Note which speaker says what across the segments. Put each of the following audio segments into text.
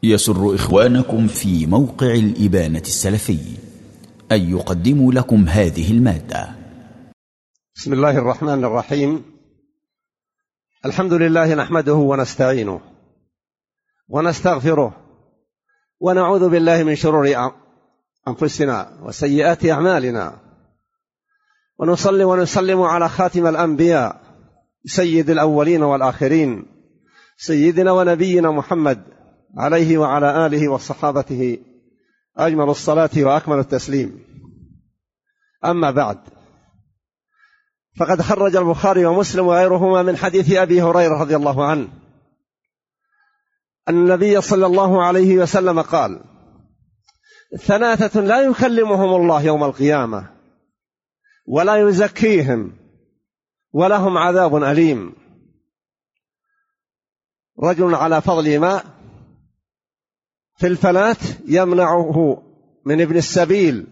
Speaker 1: يسر إخوانكم في موقع الإبانة السلفي أن يقدموا لكم هذه المادة.
Speaker 2: بسم الله الرحمن الرحيم. الحمد لله نحمده ونستعينه ونستغفره ونعوذ بالله من شرور أنفسنا وسيئات أعمالنا، ونصلي ونسلم على خاتم الأنبياء سيد الأولين والآخرين سيدنا ونبينا محمد عليه وعلى آله وصحابته أجمل الصلاة وأكمل التسليم. أما بعد، فقد خرج البخاري ومسلم وغيرهما من حديث أبي هريرة رضي الله عنه أن النبي صلى الله عليه وسلم قال: ثلاثة لا يكلمهم الله يوم القيامة ولا يزكيهم ولهم عذاب أليم: رجل على فضل ماء في الفلاة يمنعه من ابن السبيل،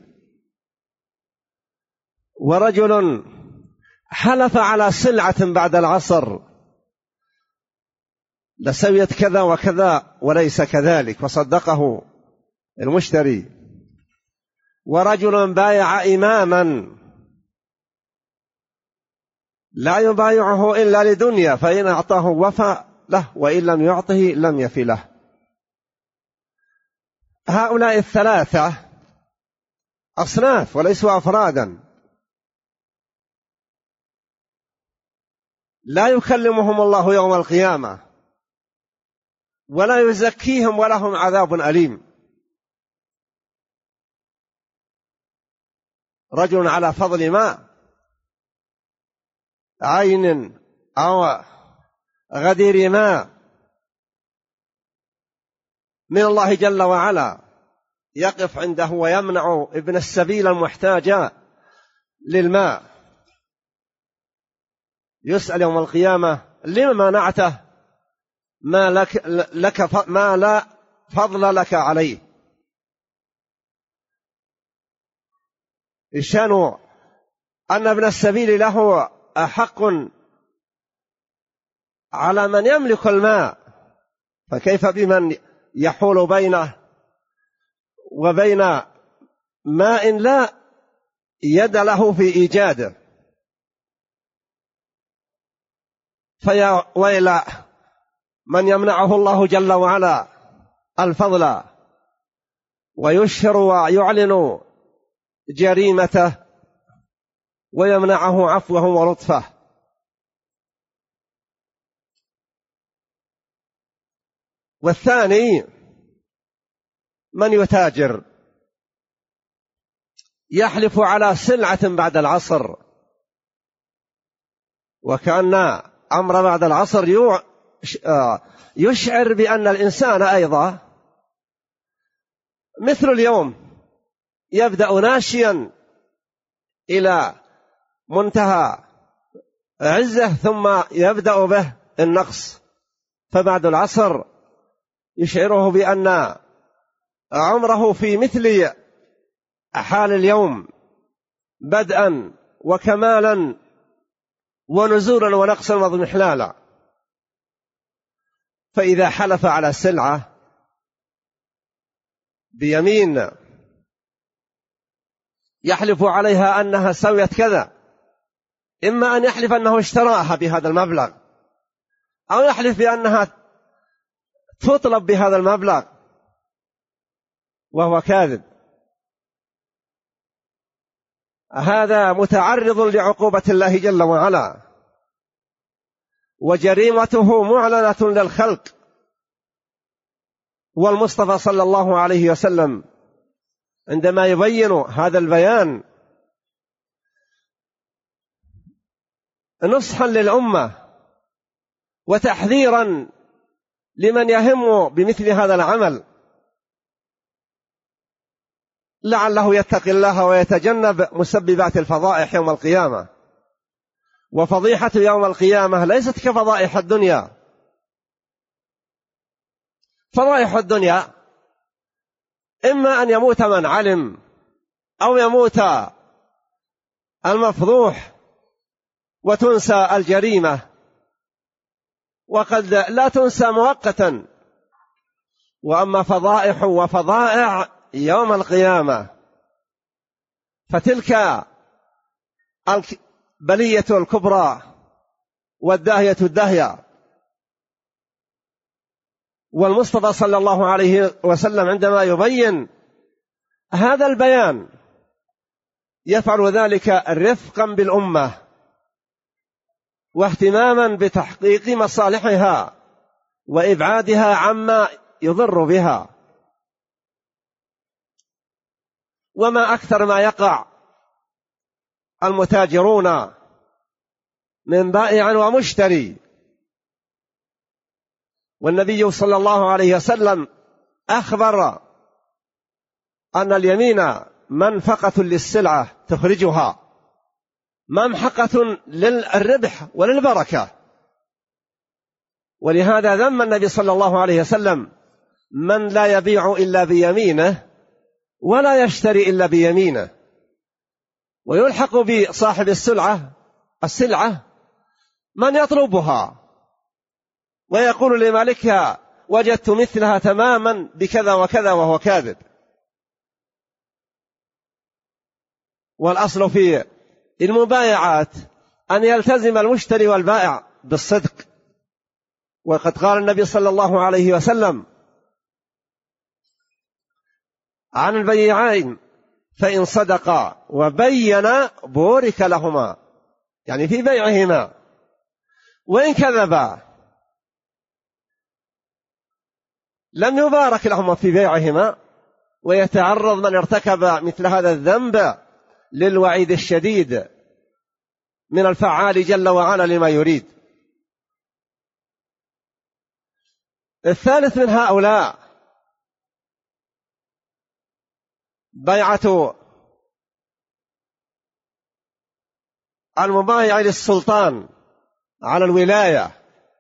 Speaker 2: ورجل حلف على سلعة بعد العصر لسويت كذا وكذا وليس كذلك فصدقه المشتري، ورجل بايع إماما لا يبايعه إلا لدنيا فإن أعطاه وفى له وإن لم يعطه لم يفي له. هؤلاء الثلاثة أصناف وليسوا أفرادا، لا يكلمهم الله يوم القيامة ولا يزكيهم ولهم عذاب أليم: رجل على فضل ماء، عين أو غدير ماء من الله جل وعلا، يقف عنده ويمنع ابن السبيل المحتاج للماء، يسأل يوم القيامة: لما منعته ما لا فضل لك عليه؟ الشأن أن ابن السبيل له أحق على من يملك الماء، فكيف بمن يحول بينه وبين ماء لا يد له في إيجاده؟ فيا ويل من يمنعه الله جل وعلا الفضل ويشهر ويعلن جريمته ويمنعه عفوه ولطفه. والثاني من يتاجر يحلف على سلعة بعد العصر، وكأن أمر بعد العصر يشعر بأن الإنسان أيضا مثل اليوم يبدأ ناشيا إلى منتهى عزه ثم يبدأ به النقص، فبعد العصر يشعره بأن عمره في مثل حال اليوم بدءا وكمالا ونزولا ونقصا واضمحلالا. فإذا حلف على سلعة بيمين يحلف عليها أنها سويت كذا، إما أن يحلف أنه اشتراها بهذا المبلغ أو يحلف بأنها تطلب بهذا المبلغ وهو كاذب، هذا متعرض لعقوبة الله جل وعلا، وجريمته معلنة للخلق. والمصطفى صلى الله عليه وسلم عندما يبين هذا البيان نصحا للأمة وتحذيرا لمن يهم بمثل هذا العمل لعله يتقي الله ويتجنب مسببات الفضائح يوم القيامة. وفضيحة يوم القيامة ليست كفضائح الدنيا. فضائح الدنيا إما أن يموت من علم أو يموت المفضوح وتنسى الجريمة، وقد لا تنسى مؤقتا وأما فضائح وفضائع يوم القيامة فتلك البلية الكبرى والداهية الداهية. والمصطفى صلى الله عليه وسلم عندما يبين هذا البيان يفعل ذلك رفقا بالأمة واهتماما بتحقيق مصالحها وإبعادها عما يضر بها. وما أكثر ما يقع المتاجرون من بائع ومشتري، والنبي صلى الله عليه وسلم أخبر أن اليمين منفقة للسلعة تخرجها، ممحقة للربح وللبركة. ولهذا ذم النبي صلى الله عليه وسلم من لا يبيع إلا بيمينه ولا يشتري إلا بيمينه، ويلحق بصاحب السلعة من يطلبها ويقول لمالكها وجدت مثلها تماما بكذا وكذا وهو كاذب. والأصل في المبايعات أن يلتزم المشتري والبائع بالصدق. وقد قال النبي صلى الله عليه وسلم عن البياعين فإن صدقا وبينا بورك لهما، يعني في بيعهما، وإن كذبا لم يبارك لهما في بيعهما، ويتعرض من ارتكب مثل هذا الذنب للوعيد الشديد من الفعال جل وعلا لما يريد. الثالث من هؤلاء بيعة المبايع للسلطان على الولاية،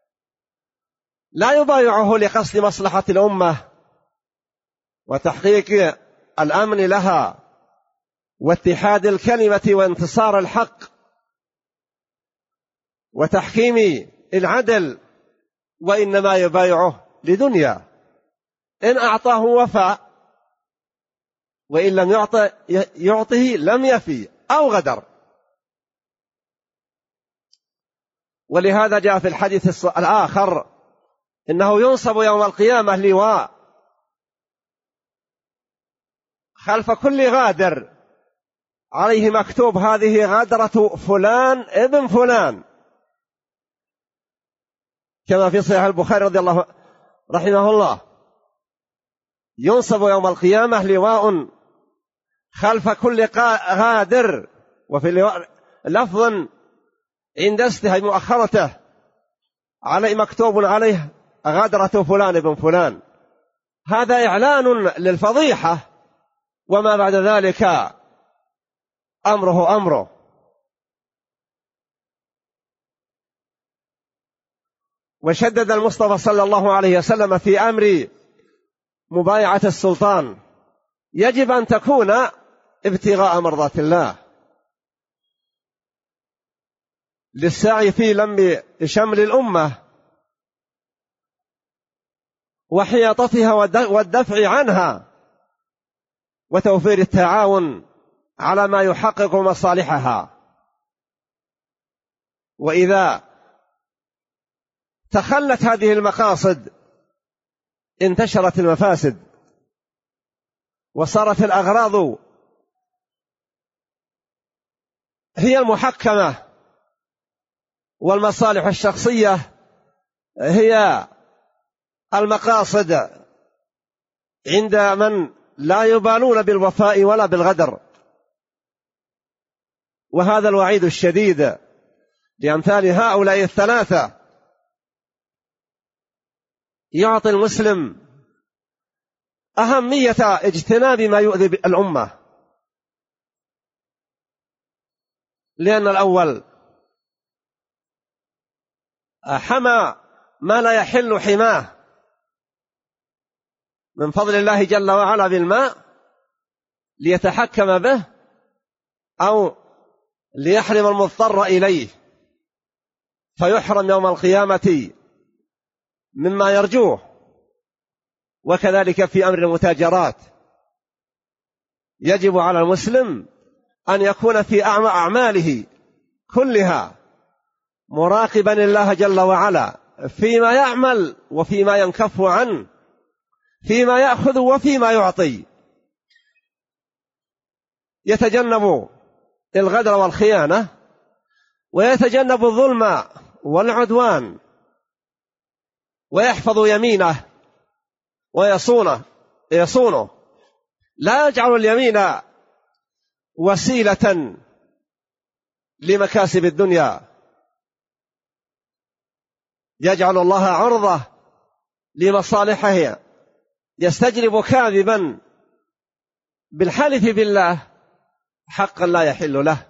Speaker 2: لا يبايعه لقصد مصلحة الأمة وتحقيق الأمن لها واتحاد الكلمة وانتصار الحق وتحكيم العدل، وإنما يبايعه لدنيا، إن أعطاه وفى وإن لم يعطه لم يفي أو غدر. ولهذا جاء في الحديث الآخر إنه ينصب يوم القيامة لواء خلف كل غادر عليه مكتوب هذه غادرة فلان ابن فلان، كما في صحيح البخاري رحمه الله، ينصب يوم القيامة لواء خلف كل غادر، وفي لفظ عند استهى مؤخرته عليه مكتوب عليه غادرة فلان ابن فلان. هذا إعلان للفضيحة، وما بعد ذلك أمره. وشدد المصطفى صلى الله عليه وسلم في أمر مبايعة السلطان، يجب أن تكون ابتغاء مرضات الله للسعي في لم شمل الأمة وحياطتها والدفع عنها وتوفير التعاون على ما يحقق مصالحها. وإذا تخلت هذه المقاصد انتشرت المفاسد وصارت الأغراض هي المحكمة والمصالح الشخصية هي المقاصد عند من لا يبالون بالوفاء ولا بالغدر. وهذا الوعيد الشديد لأمثال هؤلاء الثلاثة يعطي المسلم أهمية اجتناب ما يؤذي الأمة، لأن الأول حمى ما لا يحل حماه من فضل الله جل وعلا بالماء ليتحكم به أو ليحرم المضطر إليه فيحرم يوم القيامة مما يرجوه. وكذلك في أمر المتاجرات. يجب على المسلم أن يكون في أعماله كلها مراقبا الله جل وعلا فيما يعمل وفيما ينكف عنه، فيما يأخذ وفيما يعطي، يتجنب الغدر والخيانة، ويتجنب الظلم والعدوان، ويحفظ يمينه ويصونه، لا يجعل اليمين وسيلة لمكاسب الدنيا، يجعل الله عرضة لمصالحه، يستجلب كاذبا بالحلف بالله حقا لا يحل له.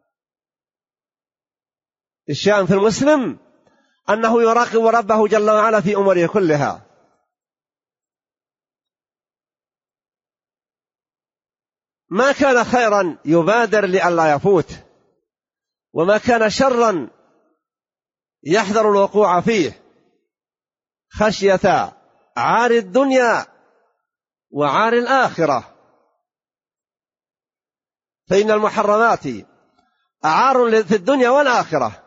Speaker 2: الشأن في المسلم أنه يراقب ربه جل وعلا في أموره كلها. ما كان خيرا يبادر لئلا يفوت، وما كان شرا يحذر الوقوع فيه خشية عار الدنيا وعار الآخرة، فإن المحرمات أعار في الدنيا والآخرة.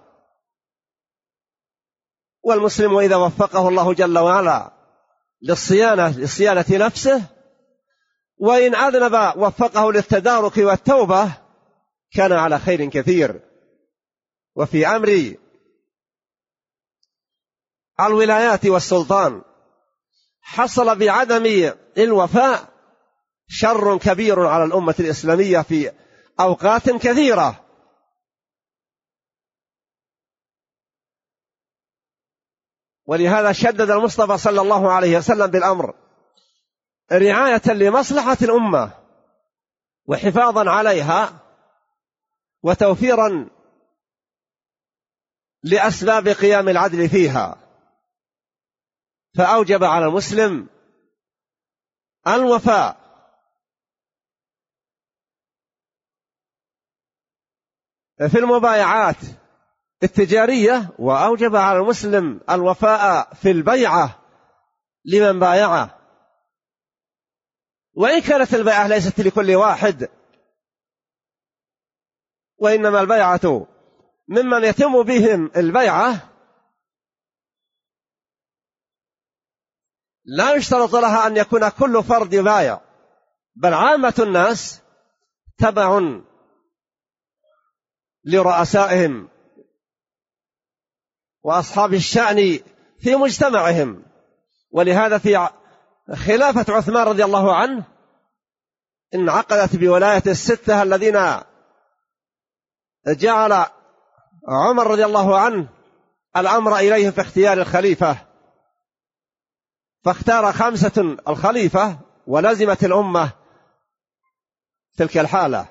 Speaker 2: والمسلم إذا وفقه الله جل وعلا لصيانة نفسه، وإن أذنب وفقه للتدارك والتوبة، كان على خير كثير. وفي أمر الولايات والسلطان حصل بعدم الوفاء شر كبير على الأمة الإسلامية في أوقات كثيرة. ولهذا شدد المصطفى صلى الله عليه وسلم بالأمر رعاية لمصلحة الأمة وحفاظا عليها وتوفيرا لأسباب قيام العدل فيها، فأوجب على المسلم الوفاء في المبايعات التجارية، وأوجب على المسلم الوفاء في البيعة لمن بايعه، وإن كانت البيعة ليست لكل واحد، وإنما البيعة ممن يتم بهم البيعة لا يشترط لها أن يكون كل فرد بايع، بل عامة الناس تبع لرؤسائهم وأصحاب الشأن في مجتمعهم. ولهذا في خلافة عثمان رضي الله عنه انعقدت بولاية الستة الذين جعل عمر رضي الله عنه الأمر إليهم في اختيار الخليفة، فاختار 5 الخليفة، ولزمت الأمة تلك الحالة.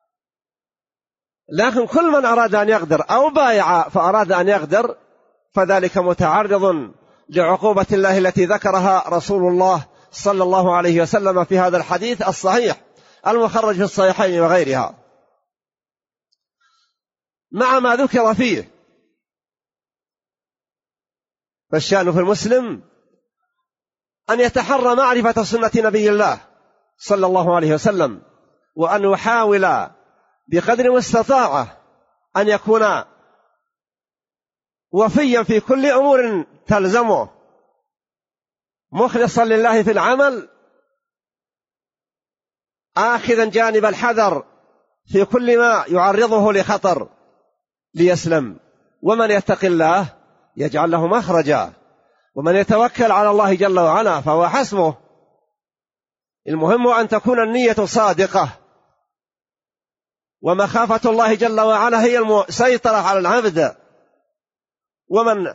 Speaker 2: لكن كل من أراد أن يغدر أو بايع فأراد أن يغدر فذلك متعرض لعقوبة الله التي ذكرها رسول الله صلى الله عليه وسلم في هذا الحديث الصحيح المخرج في الصحيحين وغيرها، مع ما ذكر فيه. فالشأن في المسلم أن يتحرى معرفة سنة نبي الله صلى الله عليه وسلم، وأن يحاول بقدر ما استطاع أن يكون وفيا في كل أمور تلزمه، مخلصا لله في العمل، آخذا جانب الحذر في كل ما يعرضه لخطر ليسلم. ومن يتق الله يجعل له مخرجا، ومن يتوكل على الله جل وعلا فهو حسبه. المهم أن تكون النية صادقة، ومخافة الله جل وعلا هي المسيطرة على العبد. ومن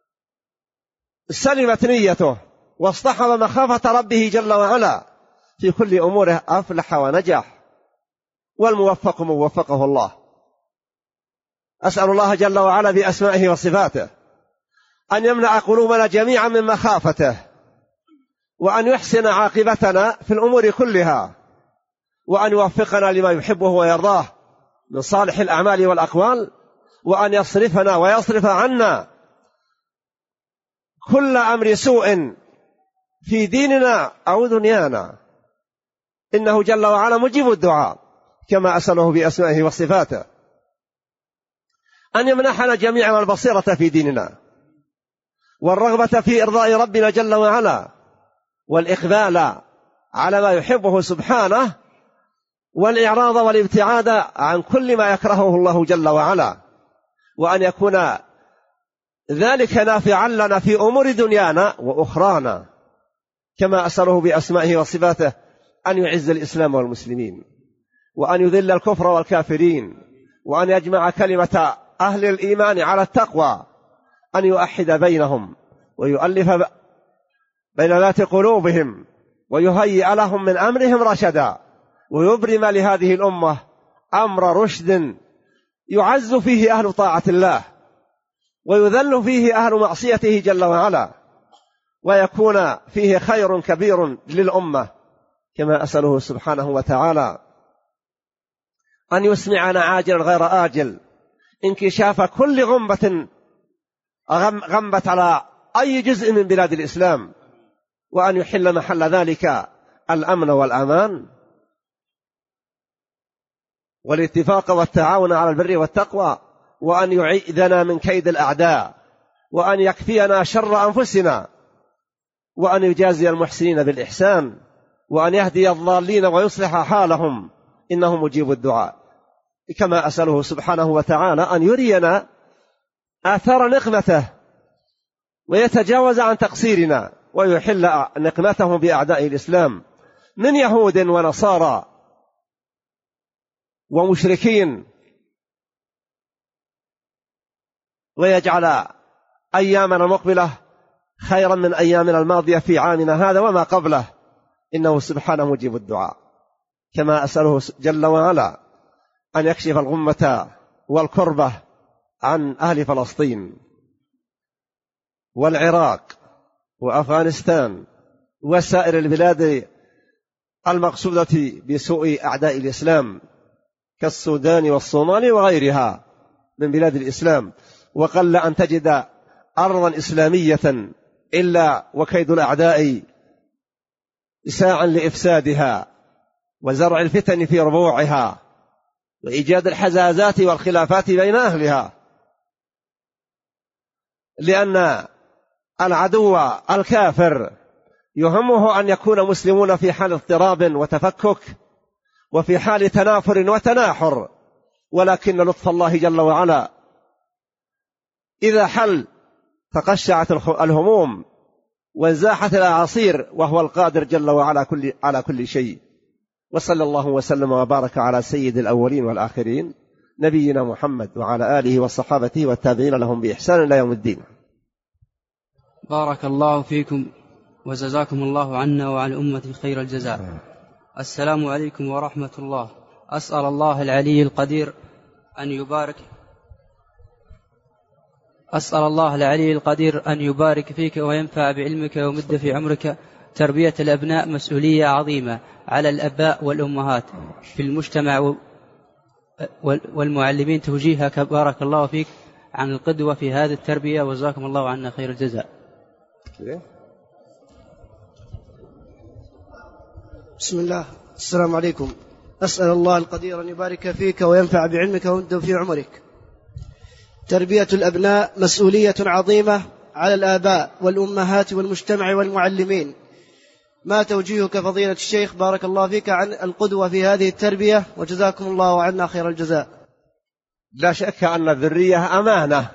Speaker 2: سلمت نيته واصطحب مخافة ربه جل وعلا في كل أموره أفلح ونجح، والموفق من وفقه الله. أسأل الله جل وعلا بأسمائه وصفاته أن يملأ قلوبنا جميعا من مخافته، وأن يحسن عاقبتنا في الأمور كلها، وأن يوفقنا لما يحبه ويرضاه من صالح الأعمال والأقوال، وأن يصرفنا ويصرف عنا كل أمر سوء في ديننا أو دنيانا، إنه جل وعلا مجيب الدعاء، كما أسأله بأسمائه وصفاته أن يمنحنا جميعا البصيرة في ديننا، والرغبة في إرضاء ربنا جل وعلا، والإقبال على ما يحبه سبحانه، والإعراض والابتعاد عن كل ما يكرهه الله جل وعلا، وأن يكون ذلك نافعا لنا في أمور دنيانا وأخرانا، كما أسأله بأسمائه وصفاته أن يعز الإسلام والمسلمين، وأن يذل الكفر والكافرين، وأن يجمع كلمة أهل الإيمان على التقوى، أن يؤحد بينهم ويؤلف بين ذات قلوبهم، ويهيئ لهم من أمرهم رشدا، ويبرم لهذه الأمة أمر رشد يعز فيه أهل طاعة الله، ويذل فيه أهل معصيته جل وعلا، ويكون فيه خير كبير للأمة، كما أسأله سبحانه وتعالى أن يسمعنا عاجلا غير آجل انكشاف كل غمبة غمبت على أي جزء من بلاد الإسلام، وأن يحل محل ذلك الأمن والأمان والاتفاق والتعاون على البر والتقوى، وأن يعيذنا من كيد الأعداء، وأن يكفينا شر أنفسنا، وأن يجازي المحسنين بالإحسان، وأن يهدي الضالين ويصلح حالهم، إنه مجيب الدعاء، كما أسأله سبحانه وتعالى أن يرينا آثار نقمته ويتجاوز عن تقصيرنا، ويحل نقمته بأعداء الإسلام من يهود ونصارى ومشركين، ويجعل أيامنا المقبلة خيرا من أيامنا الماضية في عامنا هذا وما قبله، إنه سبحانه مجيب الدعاء، كما أسأله جل وعلا أن يكشف الغمة والكربة عن أهل فلسطين والعراق وأفغانستان وسائر البلاد المقصودة بسوء أعداء الإسلام كالسودان والصومال وغيرها من بلاد الإسلام. وقل أن تجد أرضا إسلامية إلا وكيد الأعداء ساعا لإفسادها وزرع الفتن في ربوعها وإيجاد الحزازات والخلافات بين أهلها، لأن العدو الكافر يهمه أن يكون مسلمون في حال اضطراب وتفكك وفي حال تنافر وتناحر، ولكن لطف الله جل وعلا إذا حل تقشعت الهموم وانزاحت الأعاصير، وهو القادر جل وعلا على كل شيء. وصلى الله وسلم وبارك على سيد الأولين والآخرين نبينا محمد وعلى آله وصحابته والتابعين لهم بإحسان إلى يوم الدين.
Speaker 3: بارك الله فيكم وجزاكم الله عنا وعن أمة خير الجزاء. السلام عليكم ورحمة الله. أسأل الله العلي القدير أن يبارك فيك وينفع بعلمك ويمد في عمرك. تربية الأبناء مسؤولية عظيمة على الآباء والأمهات في المجتمع والمعلمين توجيهك بارك الله فيك عن القدوة في هذه التربية، وجزاكم الله عنا خير الجزاء.
Speaker 4: بسم الله. السلام عليكم. أسأل الله القدير أن يبارك فيك وينفع بعلمك ويمد في عمرك. تربية الأبناء مسؤولية عظيمة على الآباء والأمهات والمجتمع والمعلمين. ما توجيهك فضيلة الشيخ بارك الله فيك عن القدوة في هذه التربية، وجزاكم الله عنا خير الجزاء.
Speaker 2: لا شك أن الذرية أمانة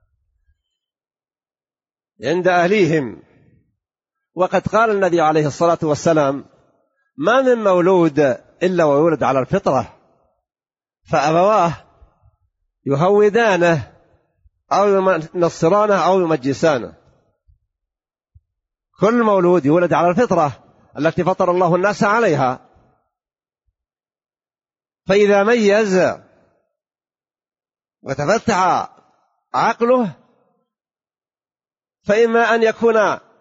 Speaker 2: عند أهليهم، وقد قال النبي عليه الصلاة والسلام: ما من مولود إلا ويولد على الفطرة، فأبواه يهودانه أو ينصرانه أو يمجسانه. كل مولود يولد على الفطرة التي فطر الله الناس عليها، فإذا ميز وتفتح عقله فإما أن يكون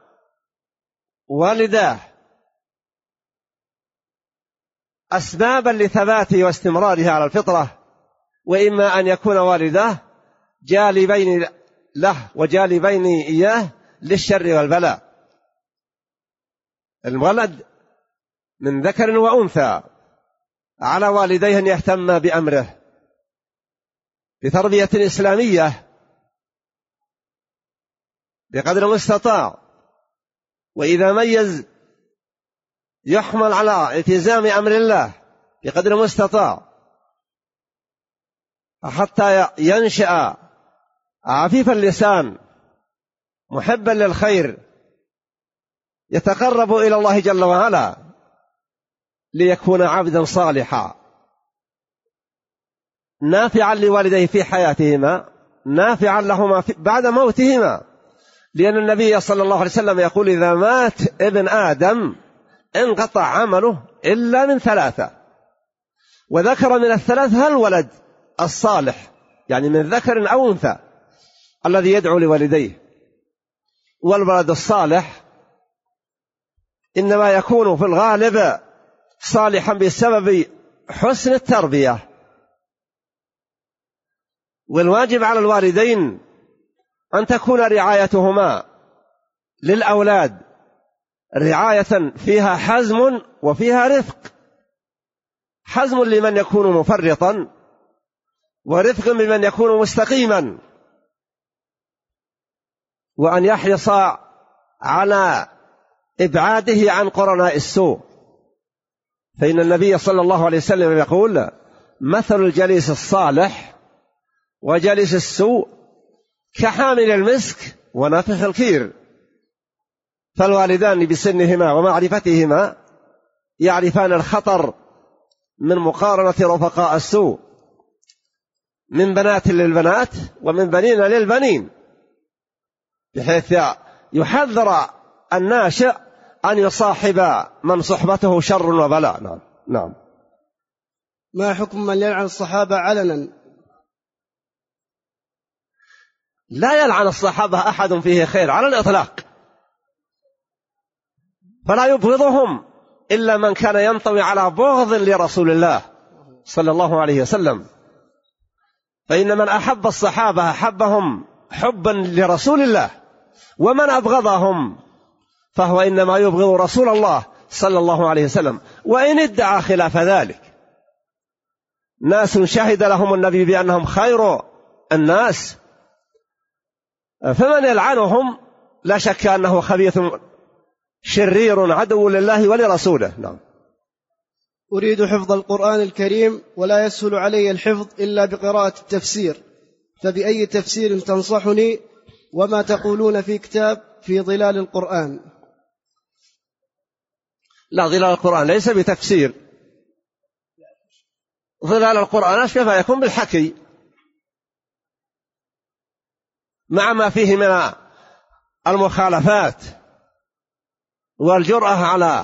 Speaker 2: والداه أسبابا لثباته واستمراره على الفطرة، وإما أن يكون والداه جالبين له وجالبين إياه للشر والبلاء. الولد من ذكر وأنثى على والديه أن يهتم بأمره بتربية إسلامية بقدر ما استطاع، وإذا ميز يحمل على التزام أمر الله بقدر ما استطاع حتى ينشأ عفيف اللسان محبا للخير يتقرب إلى الله جل وعلا ليكون عبدا صالحا نافعا لوالديه في حياتهما، نافعا لهما بعد موتهما، لأن النبي صلى الله عليه وسلم يقول إذا مات ابن آدم انقطع عمله إلا من ثلاثة، وذكر من الثلاثة الولد الصالح، يعني من ذكر أو أنثى الذي يدعو لوالديه. والولد الصالح إنما يكون في الغالب صالحا بسبب حسن التربية، والواجب على الوالدين أن تكون رعايتهما للأولاد رعاية فيها حزم وفيها رفق، حزم لمن يكون مفرطا ورفق بمن يكون مستقيما، وأن يحرص على إبعاده عن قرناء السوء، فإن النبي صلى الله عليه وسلم يقول مثل الجليس الصالح وجليس السوء كحامل المسك ونافخ الكير. فالوالدان بسنهما ومعرفتهما يعرفان الخطر من مقارنة رفقاء السوء من بنات للبنات ومن بنين للبنين، بحيث يحذر الناشئ أن يصاحب من صحبته شر وبلاء. نعم.
Speaker 4: ما حكم من يلعن الصحابة علنا؟
Speaker 2: لا يلعن الصحابة أحد فيه خير على الإطلاق، فلا يبغضهم إلا من كان ينطوي على بغض لرسول الله صلى الله عليه وسلم، فإن من أحب الصحابة أحبهم حبا لرسول الله، ومن أبغضهم فهو إنما يبغض رسول الله صلى الله عليه وسلم، وإن ادعى خلاف ذلك. ناس شهد لهم النبي بأنهم خير الناس، فمن يلعنهم لا شك أنه خبيث شرير عدو لله ولرسوله. نعم.
Speaker 4: أريد حفظ القرآن الكريم ولا يسهل علي الحفظ إلا بقراءة التفسير، فبأي تفسير تنصحني؟ وما تقولون في كتاب في ظلال القرآن؟
Speaker 2: لا، ظلال القرآن ليس بتفسير، ظلال القرآن أشبه يكون بالحكي مع ما فيه من المخالفات والجرأة على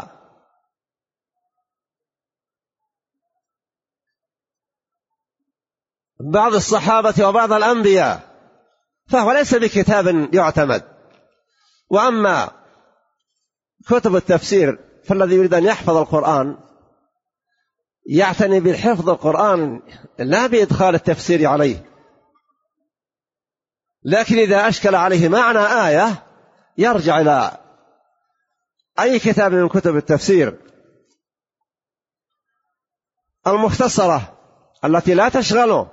Speaker 2: بعض الصحابة وبعض الأنبياء، فهو ليس بكتاب يعتمد. وأما كتب التفسير فالذي يريد أن يحفظ القرآن يعتني بالحفظ القرآن لا بإدخال التفسير عليه، لكن إذا أشكل عليه معنى آية يرجع إلى أي كتاب من كتب التفسير المختصرة التي لا تشغله.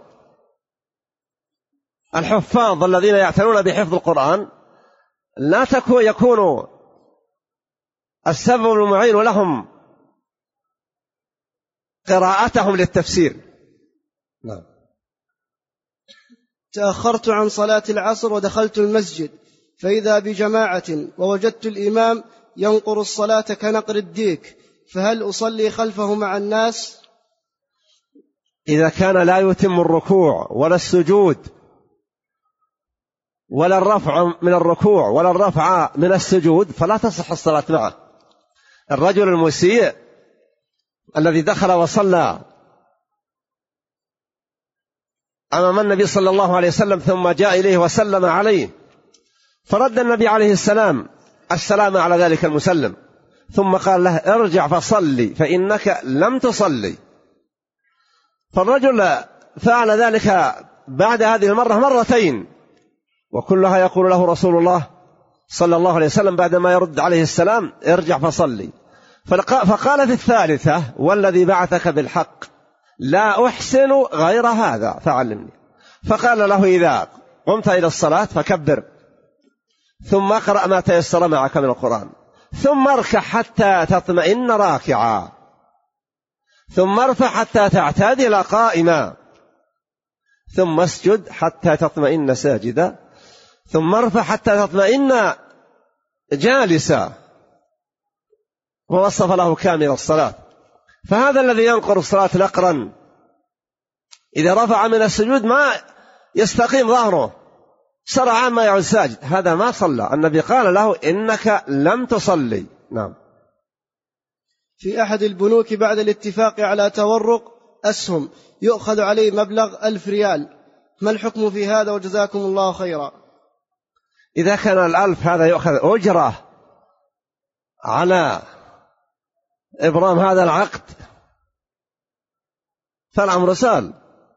Speaker 2: الحفاظ الذين يعتنون بحفظ القرآن لا يكون السبب المعين لهم قراءتهم للتفسير. نعم.
Speaker 4: تأخرت عن صلاة العصر ودخلت المسجد فإذا بجماعة ووجدت الإمام ينقر الصلاة كنقر الديك، فهل أصلي خلفه مع الناس؟
Speaker 2: إذا كان لا يتم الركوع ولا السجود ولا الرفع من الركوع ولا الرفع من السجود فلا تصح الصلاة معه. الرجل المسيء الذي دخل وصلى أمام النبي صلى الله عليه وسلم ثم جاء إليه وسلم عليه، فرد النبي عليه السلام على ذلك المسلم، ثم قال له ارجع فصلي فإنك لم تصلي. فالرجل فعل ذلك بعد هذه المرة مرتين، وكلها يقول له رسول الله صلى الله عليه وسلم بعدما يرد عليه السلام ارجع فصلي. فقال في الثالثة: والذي بعثك بالحق لا أحسن غير هذا فعلمني. فقال له: إذا قمت إلى الصلاة فكبر، ثم اقرأ ما تيسر معك من القرآن، ثم اركع حتى تطمئن راكعا، ثم ارفع حتى تعتدل قائما، ثم اسجد حتى تطمئن ساجدا، ثم ارفع حتى تطمئن جالسا. ووصف له كامل الصلاة. فهذا الذي ينقر الصلاة نقرا، إذا رفع من السجود ما يستقيم ظهره، سرعا ما يعود ساجد، هذا ما صلى. النبي قال له: إنك لم تصلي. نعم.
Speaker 4: في أحد البنوك بعد الاتفاق على تورق أسهم يؤخذ عليه مبلغ 1000 ريال، ما الحكم في هذا وجزاكم الله خيرا؟
Speaker 2: إذا كان 1000 هذا يؤخذ أجرة على إبرام هذا العقد فالأمر سهل.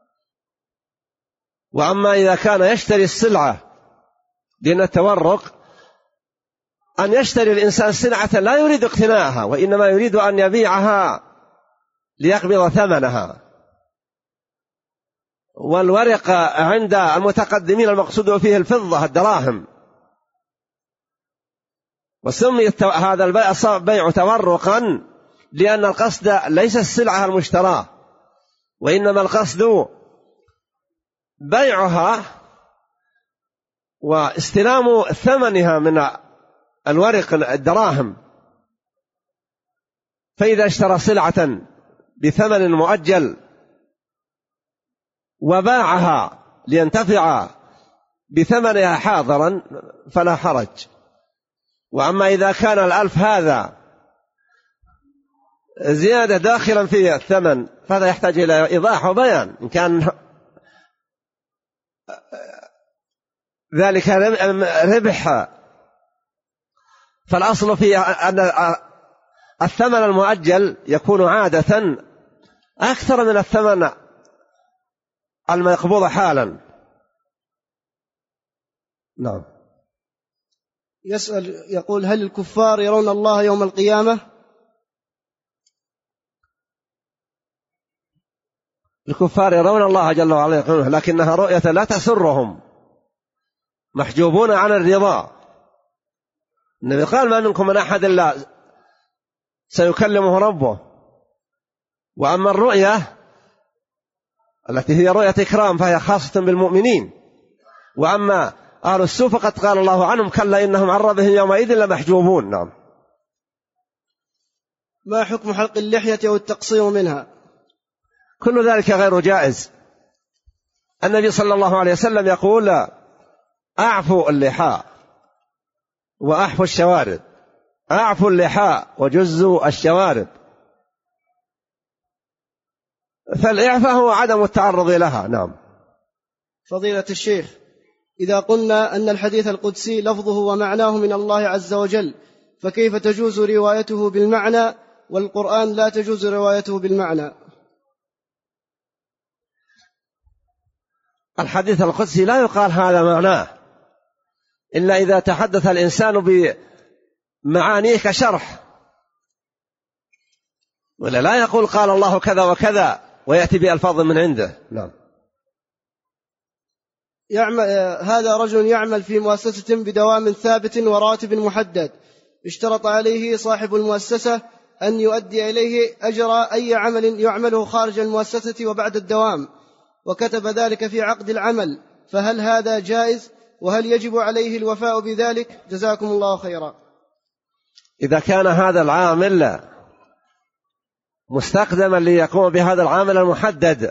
Speaker 2: وأما إذا كان يشتري السلعة، لأن التورق أن يشتري الإنسان سلعة لا يريد اقتناءها، وإنما يريد أن يبيعها ليقبض ثمنها. والورق عند المتقدمين المقصود فيه الفضة، الدراهم. وسمي هذا البيع بيع تورقا لأن القصد ليس السلعة المشتراة، وإنما القصد بيعها واستلام ثمنها من الورق الدراهم. فإذا اشترى سلعة بثمن مؤجل وباعها لينتفع بثمنها حاضرا فلا حرج. وأما إذا كان 1000 هذا زيادة داخلا في الثمن فهذا يحتاج إلى إيضاح وبيان إن كان ذلك ربح. فالأصل في أن الثمن المؤجل يكون عادة أكثر من الثمن المقبوض حالا. نعم.
Speaker 4: يسأل يقول: هل الكفار يرون الله يوم القيامة؟
Speaker 2: الكفار يرون الله جل وعلا يقولون، لكنها رؤية لا تسرهم، محجوبون عن الرضا. النبي قال: ما منكم من أحد إلا سيكلمه ربه. وأما الرؤية التي هي رؤية إكرام فهي خاصة بالمؤمنين. وأما أهل السوء فقد قال الله عنهم: كلا إنهم عن ربهم يومئذ لمحجوبون. نعم.
Speaker 4: ما حكم حلق اللحية أو التقصير منها؟
Speaker 2: كل ذلك غير جائز. النبي صلى الله عليه وسلم يقول: أعفوا اللحاء وأحفوا الشوارب، أعفوا اللحاء وجزوا الشوارب. فالإعفاء هو عدم التعرض لها. نعم.
Speaker 4: فضيلة الشيخ، إذا قلنا أن الحديث القدسي لفظه ومعناه من الله عز وجل، فكيف تجوز روايته بالمعنى والقرآن لا تجوز روايته بالمعنى؟
Speaker 2: الحديث القدسي لا يقال هذا معناه إلا إذا تحدث الإنسان بمعانيه كشرح، ولا لا يقول قال الله كذا وكذا ويأتي بألفاظ من عنده. نعم.
Speaker 4: هذا رجل يعمل في مؤسسة بدوام ثابت وراتب محدد، اشترط عليه صاحب المؤسسة أن يؤدي إليه أجر أي عمل يعمله خارج المؤسسة وبعد الدوام، وكتب ذلك في عقد العمل، فهل هذا جائز؟ وهل يجب عليه الوفاء بذلك؟ جزاكم الله خيرا.
Speaker 2: إذا كان هذا العامل مستخدما ليقوم بهذا العمل المحدد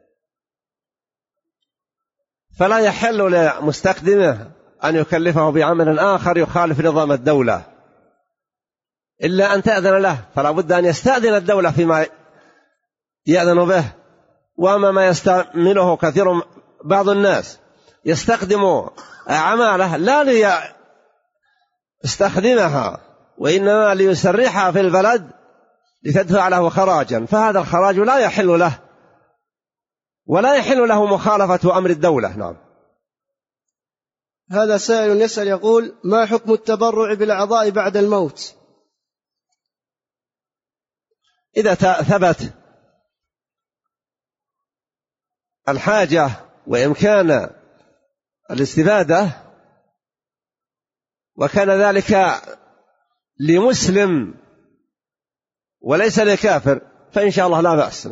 Speaker 2: فلا يحل لمستخدمه أن يكلفه بعمل آخر يخالف نظام الدولة إلا أن تأذن له، فلا بد أن يستأذن الدولة فيما يأذن به. وأما ما يستعمله كثير بعض الناس يستخدم أعماله لا ليستخدمها وإنما ليسرحها في البلد لتدفع له خراجا، فهذا الخراج لا يحل له ولا يحل له مخالفة أمر الدولة. نعم.
Speaker 4: هذا سائل يسأل يقول: ما حكم التبرع بالأعضاء بعد الموت؟
Speaker 2: إذا ثبت الحاجة وإمكان الاستفادة وكان ذلك لمسلم وليس لكافر فإن شاء الله لا بأس.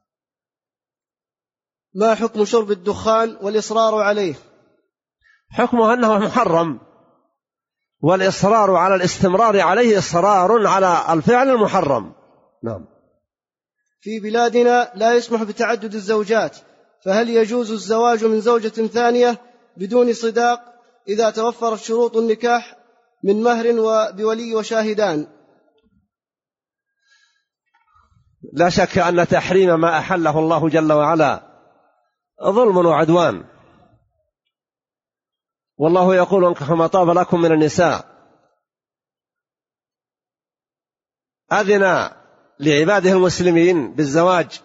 Speaker 4: ما حكم شرب الدخان والإصرار عليه؟
Speaker 2: حكمه أنه محرم، والإصرار على الاستمرار عليه إصرار على الفعل المحرم. نعم.
Speaker 4: في بلادنا لا يسمح بتعدد الزوجات، فهل يجوز الزواج من زوجة ثانية بدون صداق إذا توفرت شروط النكاح من مهر وبولي وشاهدان؟
Speaker 2: لا شك أن تحريم ما أحله الله جل وعلا ظلم وعدوان، والله يقول انكحوا ما طاب لكم من النساء، أذن لعباده المسلمين بالزواج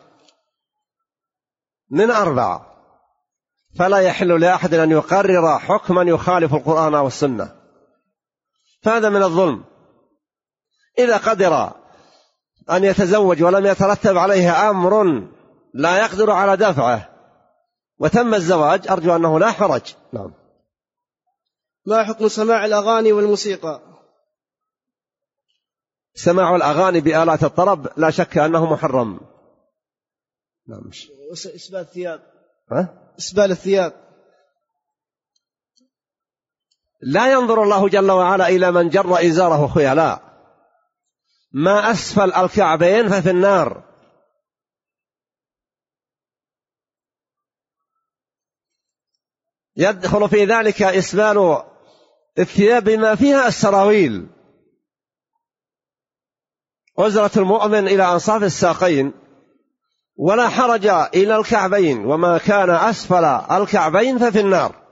Speaker 2: من 4، فلا يحل لأحد أن يقرر حكما يخالف القرآن والسنة، فهذا من الظلم. إذا قدر أن يتزوج ولم يترتب عليه أمر لا يقدر على دفعه وتم الزواج أرجو أنه لا حرج. نعم.
Speaker 4: ما حكم سماع الأغاني والموسيقى؟
Speaker 2: سماع الأغاني بآلات الطرب لا شك أنه محرم. نعم.
Speaker 4: إسبال الثياب. إسبال الثياب
Speaker 2: لا ينظر الله جل وعلا إلى من جر إزاره خيلاء، ما أسفل الكعبين ففي النار. يدخل في ذلك إسبال الثياب بما فيها السراويل، أزرة المؤمن إلى أنصاف الساقين، ولا حرج إلى الكعبين، وما كان أسفل الكعبين ففي النار.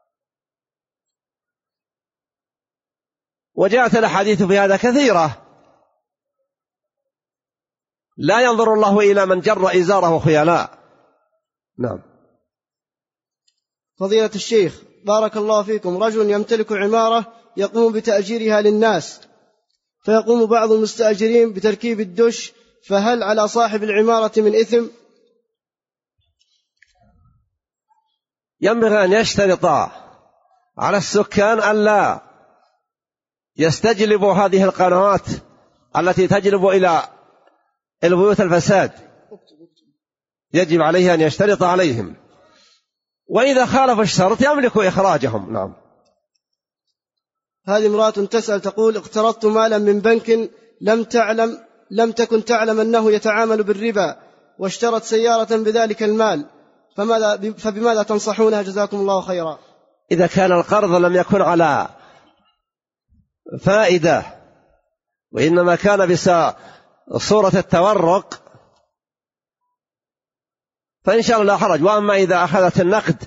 Speaker 2: وجاءت الأحاديث في هذا كثيرة. لا ينظر الله إلى من جر إزاره خيلاء. نعم.
Speaker 4: فضيلة الشيخ بارك الله فيكم، رجل يمتلك عمارة يقوم بتأجيرها للناس، فيقوم بعض المستأجرين بتركيب الدش، فهل على صاحب العمارة من إثم؟
Speaker 2: ينبغي أن يشترط على السكان ألا يستجلبوا هذه القنوات التي تجلب إلى البيوت الفساد، يجب عليه أن يشترط عليهم، وإذا خالف الشرط يملك إخراجهم. نعم.
Speaker 4: هذه امرأة تسأل تقول: اقترضت مالا من بنك لم تكن تعلم أنه يتعامل بالربا، واشترت سيارة بذلك المال، فبماذا تنصحونها جزاكم الله خيرا؟
Speaker 2: إذا كان القرض لم يكن على فائدة وإنما كان بصورة التورق فإن شاء الله لا حرج. وأما إذا أخذت النقد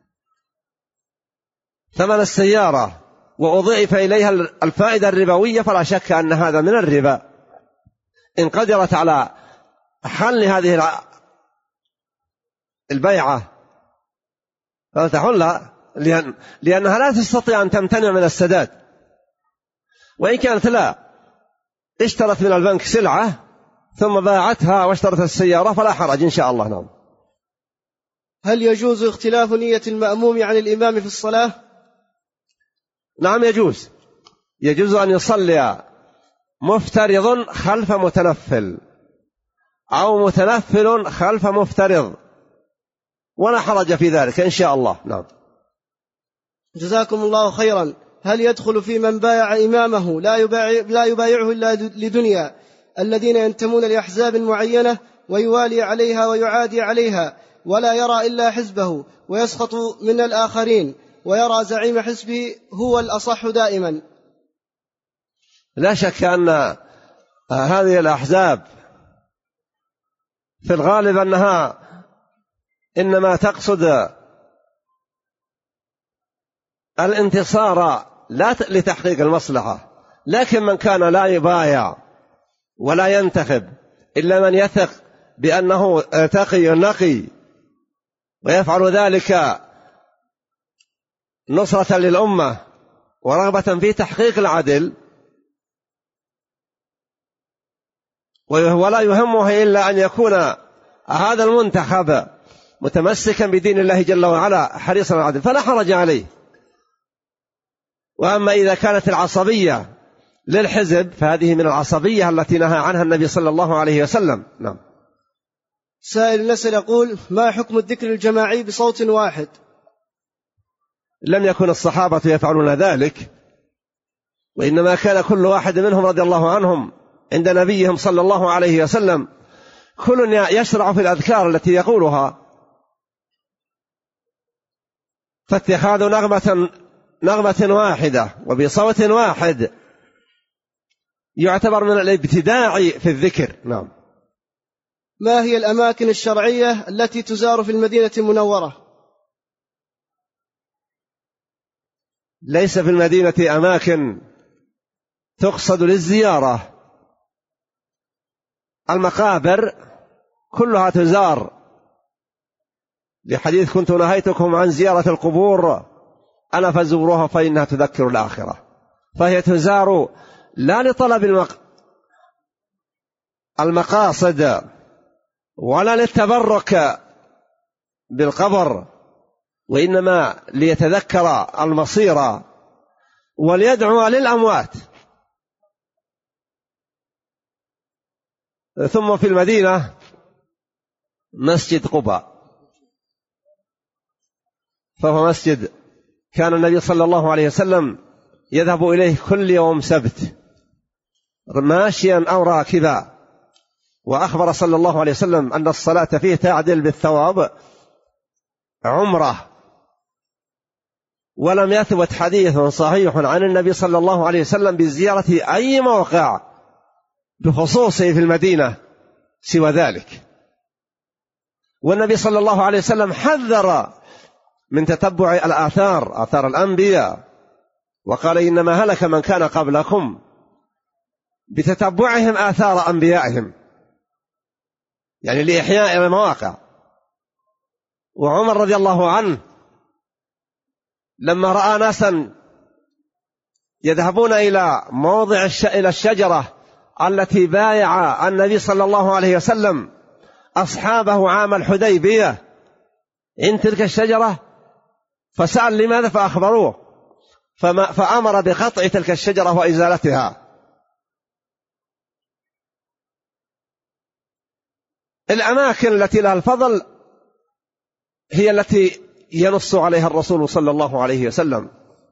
Speaker 2: ثمن السيارة وأضيف إليها الفائدة الربوية فلا شك أن هذا من الربا. إن قدرت على حل هذه البيعة فلتحلها، لأنها لا تستطيع أن تمتنع من السداد. وإن كانت لا اشترت من البنك سلعة ثم باعتها واشترت السيارة فلا حرج إن شاء الله. نعم.
Speaker 4: هل يجوز اختلاف نية المأموم عن الإمام في الصلاة؟
Speaker 2: نعم يجوز أن يصلي مفترض خلف متنفل أو متنفل خلف مفترض ولا حرج في ذلك إن شاء الله. نعم.
Speaker 4: جزاكم الله خيرا. هل يدخل في من بايع إمامه لا يبايعه إلا لدنيا الذين ينتمون لأحزاب معينة ويوالي عليها ويعادي عليها ولا يرى إلا حزبه ويسخط من الآخرين ويرى زعيم حزبه هو الأصح دائما؟
Speaker 2: لا شك أن هذه الأحزاب في الغالب أنها إنما تقصد الانتصار لا لتحقيق المصلحة، لكن من كان لا يبايع ولا ينتخب إلا من يثق بأنه تقي نقي ويفعل ذلك نصرة للأمة ورغبة في تحقيق العدل، ولا يهمه إلا أن يكون هذا المنتخب متمسكا بدين الله جل وعلا حريصا على العدل فلا حرج عليه. وأما إذا كانت العصبية للحزب فهذه من العصبية التي نهى عنها النبي صلى الله عليه وسلم. نعم.
Speaker 4: سائل نسأل يقول: ما حكم الذكر الجماعي بصوت واحد؟
Speaker 2: لم يكن الصحابة يفعلون ذلك، وإنما كان كل واحد منهم رضي الله عنهم عند نبيهم صلى الله عليه وسلم كل يشرع في الأذكار التي يقولها، فاتخاذ نغمة واحدة وبصوت واحد يعتبر من الابتداع في الذكر. نعم.
Speaker 4: ما هي الأماكن الشرعية التي تزار في المدينة المنورة؟
Speaker 2: ليس في المدينة أماكن تقصد للزيارة، المقابر كلها تزار، لحديث كنت نهيتكم عن زيارة القبور ألا فزوروها فإنها تذكر الآخرة، فهي تزار لا لطلب المقاصد ولا للتبرك بالقبر، وإنما ليتذكر المصير وليدعو للأموات. ثم في المدينة مسجد قباء، فهو مسجد كان النبي صلى الله عليه وسلم يذهب إليه كل يوم سبت ماشيا أو راكبا، وأخبر صلى الله عليه وسلم أن الصلاة فيه تعدل بالثواب عمره. ولم يثبت حديث صحيح عن النبي صلى الله عليه وسلم بزيارة أي موقع بخصوصه في المدينة سوى ذلك. والنبي صلى الله عليه وسلم حذر من تتبع الآثار، آثار الأنبياء، وقال: إنما هلك من كان قبلكم بتتبعهم آثار أنبيائهم، يعني لإحياء المواقع. وعمر رضي الله عنه لما رأى ناسا يذهبون إلى موضع إلى الشجرة التي بايع النبي صلى الله عليه وسلم أصحابه عام الحديبية عند تلك الشجرة، فسأل لماذا فأخبروه، فأمر بقطع تلك الشجرة وإزالتها. الأماكن التي لها الفضل هي التي ينص عليها الرسول صلى الله عليه وسلم،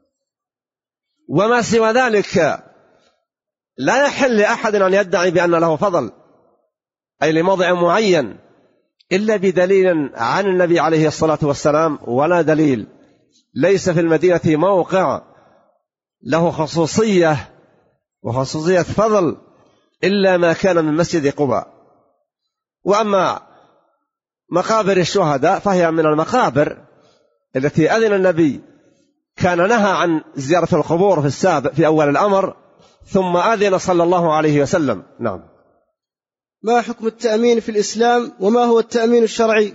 Speaker 2: وما سوى ذلك لا يحل لأحد أن يدعي بأن له فضل أي لموضع معين إلا بدليل عن النبي عليه الصلاة والسلام، ولا دليل. ليس في المدينة موقع له خصوصية وخصوصية فضل إلا ما كان من مسجد قباء. وأما مقابر الشهداء فهي من المقابر التي أذن النبي، كان نهى عن زيارة القبور في السابق في أول الأمر، ثم أذن صلى الله عليه وسلم. نعم.
Speaker 4: ما حكم التأمين في الإسلام وما هو التأمين الشرعي؟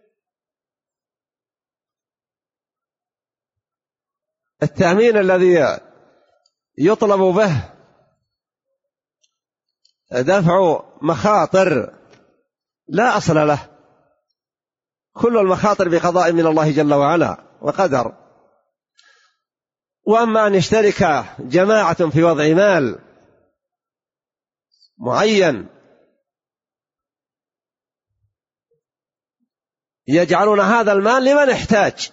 Speaker 2: التأمين الذي يطلب به دفع مخاطر لا أصل له، كل المخاطر بقضاء من الله جل وعلا وقدر. وأما أن يشترك جماعة في وضع مال معين يجعلون هذا المال لمن احتاج،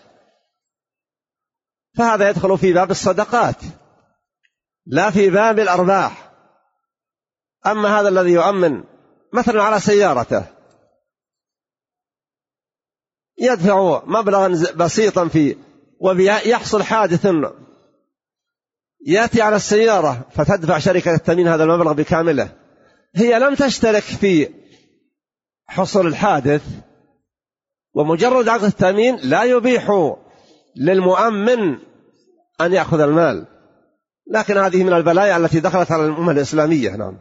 Speaker 2: فهذا يدخل في باب الصدقات لا في باب الأرباح. أما هذا الذي يؤمن مثلا على سيارته يدفع مبلغا بسيطا فيه ويحصل حادث يأتي على السيارة فتدفع شركة التأمين هذا المبلغ بكامله، هي لم تشترك في حصول الحادث، ومجرد عقد التأمين لا يبيح للمؤمن أن يأخذ المال، لكن هذه من البلايا التي دخلت على الأمة الإسلامية. نعم.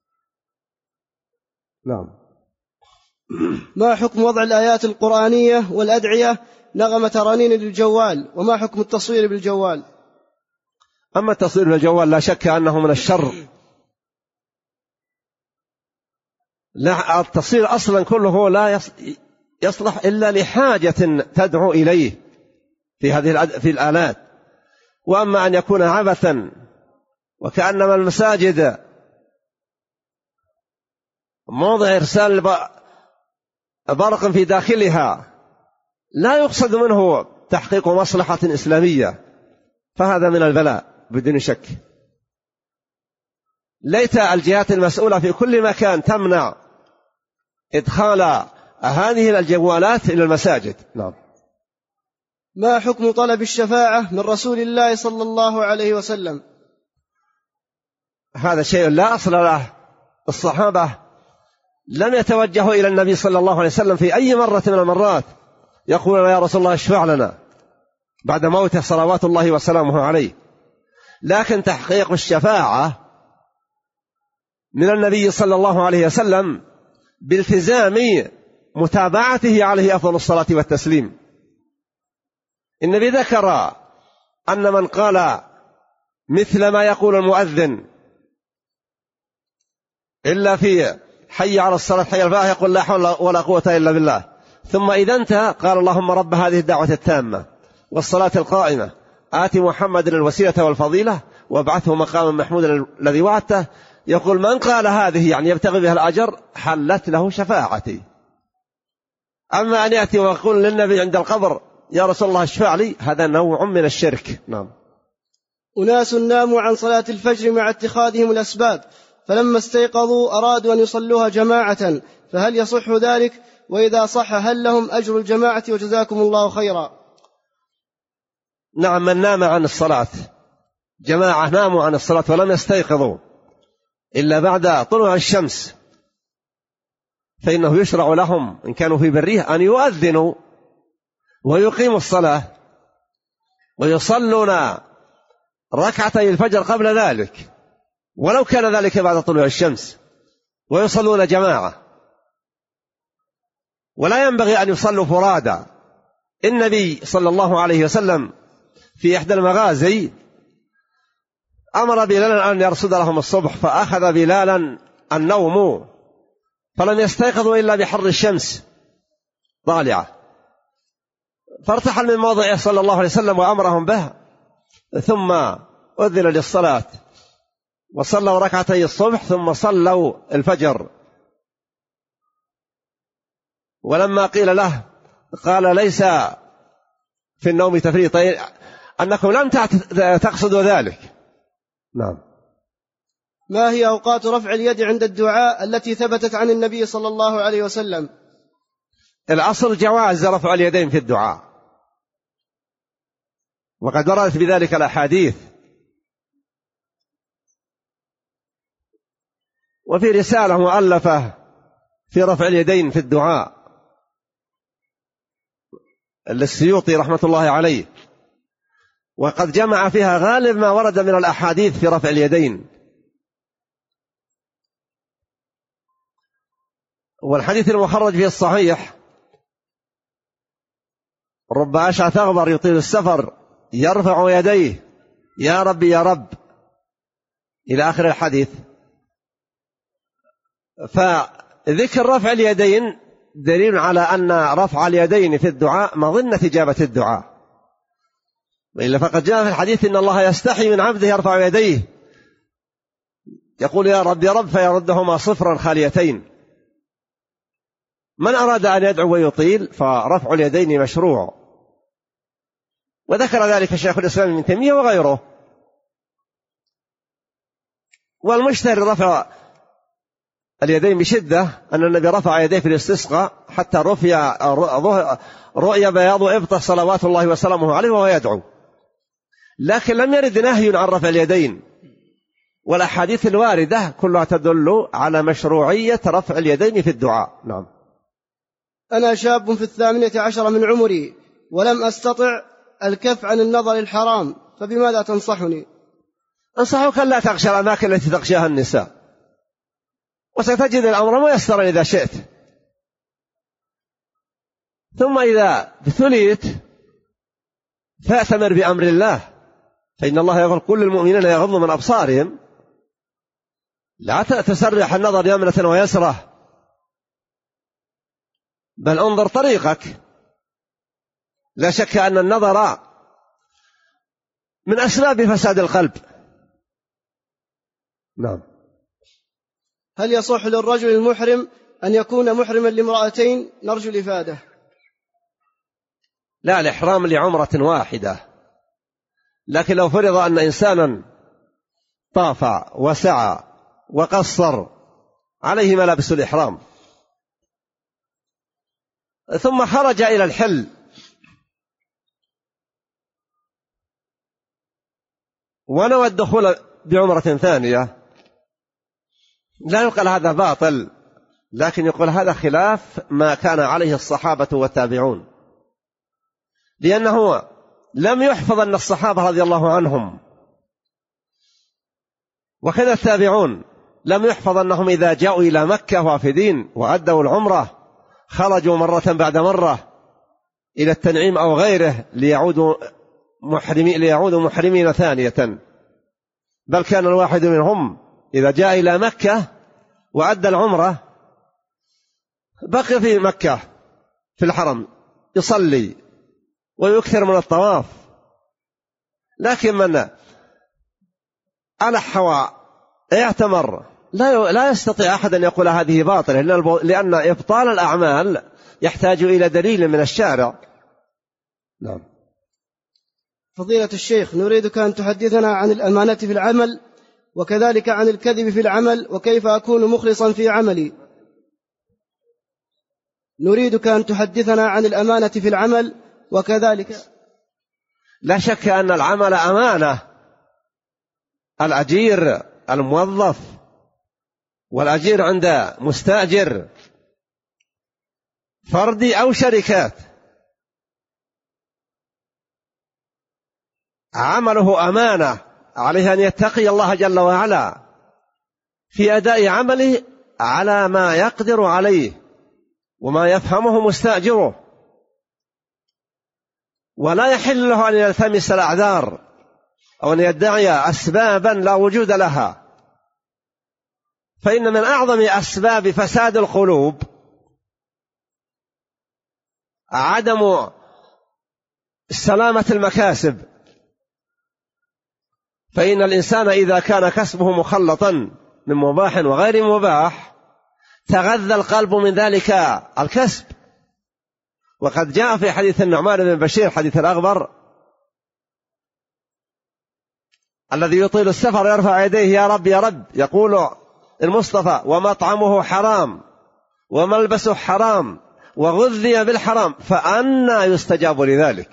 Speaker 2: نعم.
Speaker 4: ما حكم وضع الآيات القرآنية والأدعية نغمة ترانين للجوال، وما حكم التصوير بالجوال؟
Speaker 2: أما التصوير بالجوال لا شك أنه من الشر لا، التصوير أصلا كله لا يصلح إلا لحاجة تدعو إليه في الآلات. وأما أن يكون عبثا وكأنما المساجد موضع إرسال برق في داخلها لا يقصد منه تحقيق مصلحة إسلامية، فهذا من البلاء بدون شك. ليت الجهات المسؤولة في كل مكان تمنع إدخال هذه الجوالات إلى المساجد. نعم.
Speaker 4: ما حكم طلب الشفاعة من رسول الله صلى الله عليه وسلم؟
Speaker 2: هذا شيء لا أصل له. الصحابة لم يتوجهوا إلى النبي صلى الله عليه وسلم في أي مرة من المرات يقولون يا رسول الله اشفع لنا بعد موته صلوات الله وسلامه عليه، لكن تحقيق الشفاعة من النبي صلى الله عليه وسلم بالتزام متابعته عليه أفضل الصلاة والتسليم. النبي ذكر أن من قال مثل ما يقول المؤذن إلا في حي على الصلاة حي الفلاح يقول لا حول ولا قوة إلا بالله، ثم إذا انتهى قال اللهم رب هذه الدعوة التامة والصلاة القائمة آت محمد الوسيلة والفضيلة وابعثه مقاما محمودا الذي وعدته، يقول من قال هذه يعني يبتغي بها الأجر حلت له شفاعتي. أما أن يأتي ويقول للنبي عند القبر يا رسول الله اشفع لي، هذا نوع من الشرك. نعم.
Speaker 4: أناس ناموا عن صلاة الفجر مع اتخاذهم الأسباب، فلما استيقظوا أرادوا أن يصلوها جماعة، فهل يصح ذلك؟ وإذا صح هل لهم أجر الجماعة وجزاكم الله خيرا؟
Speaker 2: نعم، من نام عن الصلاة جماعة ناموا عن الصلاة ولم يستيقظوا إلا بعد طلوع الشمس، فإنه يشرع لهم إن كانوا في بريه أن يؤذنوا ويقيموا الصلاة ويصلون ركعتي الفجر قبل ذلك ولو كان ذلك بعد طلوع الشمس، ويصلون جماعة، ولا ينبغي أن يصلوا فرادى. النبي صلى الله عليه وسلم في إحدى المغازي أمر بلالا أن يرصد لهم الصبح، فأخذ بلالا النوم فلم يستيقظوا إلا بحر الشمس طالعة، فارتحل من موضعه صلى الله عليه وسلم وأمرهم به، ثم أذن للصلاة وصلوا ركعتي الصبح ثم صلوا الفجر. ولما قيل له قال ليس في النوم تفريط، أنكم لم تقصدوا ذلك. نعم.
Speaker 4: ما هي أوقات رفع اليد عند الدعاء التي ثبتت عن النبي صلى الله عليه وسلم؟
Speaker 2: الأصل جواز رفع اليدين في الدعاء، وقد وردت بذلك الأحاديث. وفي رسالة مؤلفة في رفع اليدين في الدعاء للسيوطي رحمة الله عليه، وقد جمع فيها غالب ما ورد من الأحاديث في رفع اليدين. والحديث المخرج في الصحيح رب أشعث أغبر يطيل السفر يرفع يديه يا رب يا رب إلى آخر الحديث. فذكر رفع اليدين دليل على أن رفع اليدين في الدعاء مظنة إجابة الدعاء، وإلا فقد جاء في الحديث إن الله يستحي من عبده يرفع يديه يقول يا رب يا رب فيردهما صفرا خاليتين. من أراد أن يدعو ويطيل فرفع اليدين مشروع، وذكر ذلك شيخ الإسلام ابن تيمية وغيره. والمشتهر رفع اليدين بشدة أن النبي رفع يديه في الاستسقاء حتى رؤيا بياض إبطه صلوات الله وسلامه عليه وهو يدعو، لكن لم يرد نهي عن رفع اليدين، والأحاديث الواردة كلها تدل على مشروعية رفع اليدين في الدعاء. نعم.
Speaker 4: أنا شاب في 18 من عمري ولم أستطع الكف عن النظر الحرام، فبماذا تنصحني؟
Speaker 2: أنصحك لا تغشى الأماكن التي تغشاها النساء، وستجد الأمر ميسرا إذا شئت. ثم إذا ابتليت فأتمر بأمر الله، فإن الله يقول كل المؤمنين يغضوا من أبصارهم، لا تسرح النظر يمنة ويسرة بل انظر طريقك. لا شك أن النظر من أسباب فساد القلب. نعم.
Speaker 4: هل يصح للرجل المحرم أن يكون محرما لامرأتين؟ نرجو الإفادة.
Speaker 2: لا، الإحرام لعمرة واحدة، لكن لو فرض أن إنسانا طاف وسعى وقصر عليه ملابس الإحرام ثم خرج إلى الحل ونوى الدخول بعمرة ثانية، لا يقال هذا باطل، لكن يقول هذا خلاف ما كان عليه الصحابة والتابعون، لأنه لم يحفظ أن الصحابة رضي الله عنهم وكذا التابعون لم يحفظ أنهم إذا جاءوا إلى مكة وافدين وأدوا العمرة خرجوا مرة بعد مرة إلى التنعيم أو غيره ليعودوا محرمين ثانية، بل كان الواحد منهم إذا جاء إلى مكة وأدى العمرة بقي في مكة في الحرم يصلي ويكثر من الطواف. لكن من ألح واعتمر لا يستطيع أحد أن يقول هذه باطلة، لأن إبطال الأعمال يحتاج إلى دليل من الشارع. نعم.
Speaker 4: فضيلة الشيخ، نريدك أن تحدثنا عن الأمانة في العمل، وكذلك عن الكذب في العمل، وكيف أكون مخلصا في عملي. نريدك أن تحدثنا عن الأمانة في العمل وكذلك.
Speaker 2: لا شك أن العمل أمانة، الأجير الموظف والأجير عند مستأجر فردي أو شركات عمله أمانة، عليه أن يتقي الله جل وعلا في أداء عمله على ما يقدر عليه وما يفهمه مستأجره، ولا يحل له أن يلتمس الأعذار أو أن يدعي أسبابا لا وجود لها، فإن من أعظم أسباب فساد القلوب عدم سلامة المكاسب، فإن الإنسان إذا كان كسبه مخلطا من مباح وغير مباح تغذى القلب من ذلك الكسب. وقد جاء في حديث النعمان بن بشير حديث الأغبر الذي يطيل السفر يرفع يديه يا رب يا رب، يقول المصطفى ومطعمه حرام وملبسه حرام وغذي بالحرام فأنى يستجاب لذلك،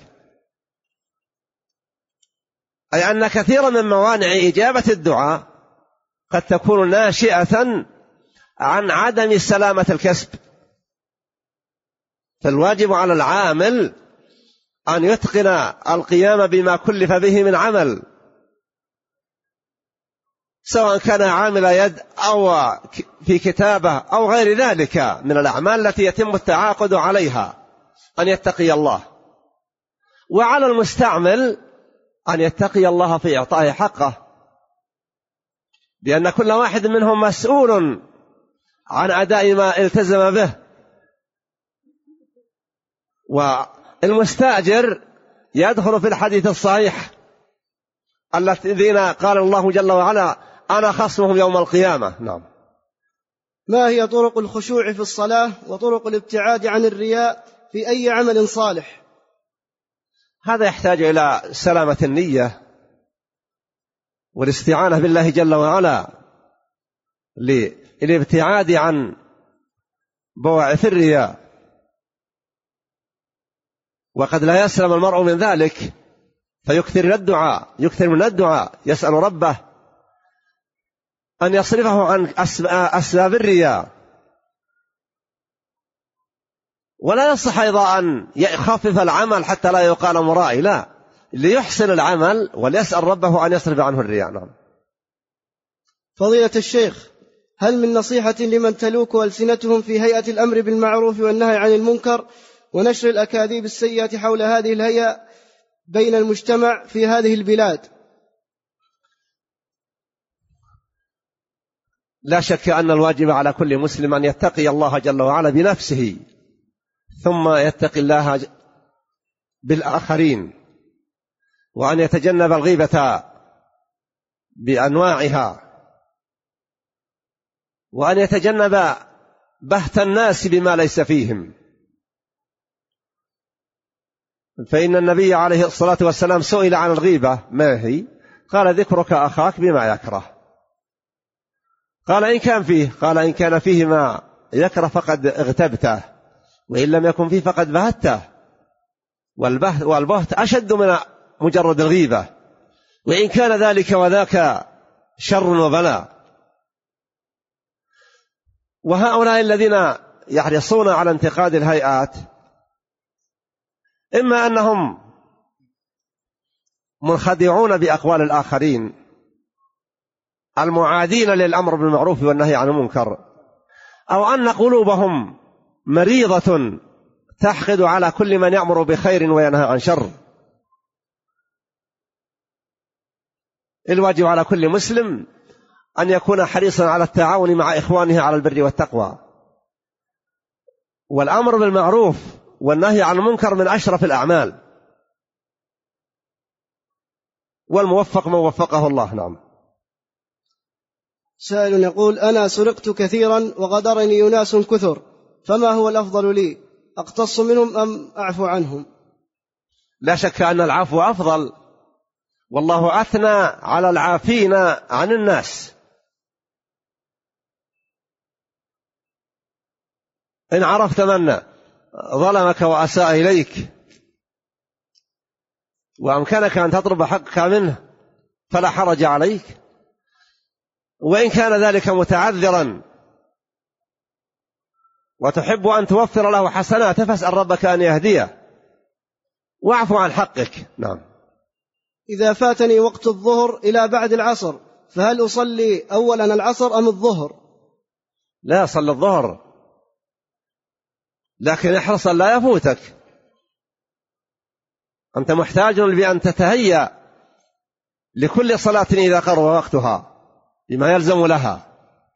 Speaker 2: أي أن كثيرا من موانع إجابة الدعاء قد تكون ناشئة عن عدم سلامة الكسب. فالواجب على العامل أن يتقن القيام بما كلف به من عمل، سواء كان عامل يد أو في كتابة أو غير ذلك من الأعمال التي يتم التعاقد عليها، أن يتقي الله. وعلى المستعمل أن يتقي الله في إعطائه حقه، لأن كل واحد منهم مسؤول عن أداء ما التزم به. والمستأجر يدخل في الحديث الصحيح الذين قال الله جل وعلا أنا خصمهم يوم القيامة. نعم.
Speaker 4: ما هي طرق الخشوع في الصلاة وطرق الابتعاد عن الرياء في أي عمل صالح؟
Speaker 2: هذا يحتاج إلى سلامة النية والاستعانة بالله جل وعلا للابتعاد عن بواعث الرياء، وقد لا يسلم المرء من ذلك فيكثر من الدعاء يسأل ربه أن يصرفه عن أسباب الرياء. ولا يصح أيضا أن يخفف العمل حتى لا يقال مرائي، لا، ليحسن العمل وليسأل ربه أن يصرف عنه الرياء. نعم.
Speaker 4: فضيلة الشيخ، هل من نصيحة لمن تلوك ألسنتهم في هيئة الأمر بالمعروف والنهي عن المنكر ونشر الأكاذيب السيئة حول هذه الهيئة بين المجتمع في هذه البلاد؟
Speaker 2: لا شك أن الواجب على كل مسلم أن يتقي الله جل وعلا بنفسه ثم يتقي الله بالآخرين، وأن يتجنب الغيبة بأنواعها، وأن يتجنب بهت الناس بما ليس فيهم. فإن النبي عليه الصلاة والسلام سئل عن الغيبة ما هي؟ قال: ذكرك أخاك بما يكره. قال: إن كان فيه؟ قال: إن كان فيه ما يكره فقد اغتبته، وإن لم يكن فيه فقد بهته. والبهت أشد من مجرد الغيبة، وإن كان ذلك وذاك شر وبلاء. وهؤلاء الذين يحرصون على انتقاد الهيئات إما أنهم منخدعون بأقوال الآخرين المعادين للأمر بالمعروف والنهي عن المنكر، أو أن قلوبهم مريضة تحقد على كل من يأمر بخير وينهى عن شر. الواجب على كل مسلم أن يكون حريصا على التعاون مع إخوانه على البر والتقوى، والأمر بالمعروف والنهي عن المنكر من أشرف الأعمال، والموفق من وفقه الله. نعم.
Speaker 4: سائل يقول: أنا سرقت كثيرا وغدرني أناس كثر، فما هو الأفضل لي؟ أقتص منهم أم أعفو عنهم؟
Speaker 2: لا شك أن العفو أفضل، والله أثنى على العافين عن الناس. إن عرفت من ظلمك وأساء إليك وأمكنك أن تطلب حقك منه فلا حرج عليك، وإن كان ذلك متعذرا وتحب أن توفر له حسنات فاسأل ربك أن يهديه، واعفو عن حقك. نعم.
Speaker 4: إذا فاتني وقت الظهر إلى بعد العصر فهل أصلي أولا العصر أم الظهر؟
Speaker 2: لا، صل الظهر، لكن احرص لا يفوتك. أنت محتاج بأن تتهيأ لكل صلاة إذا قرب وقتها بما يلزم لها.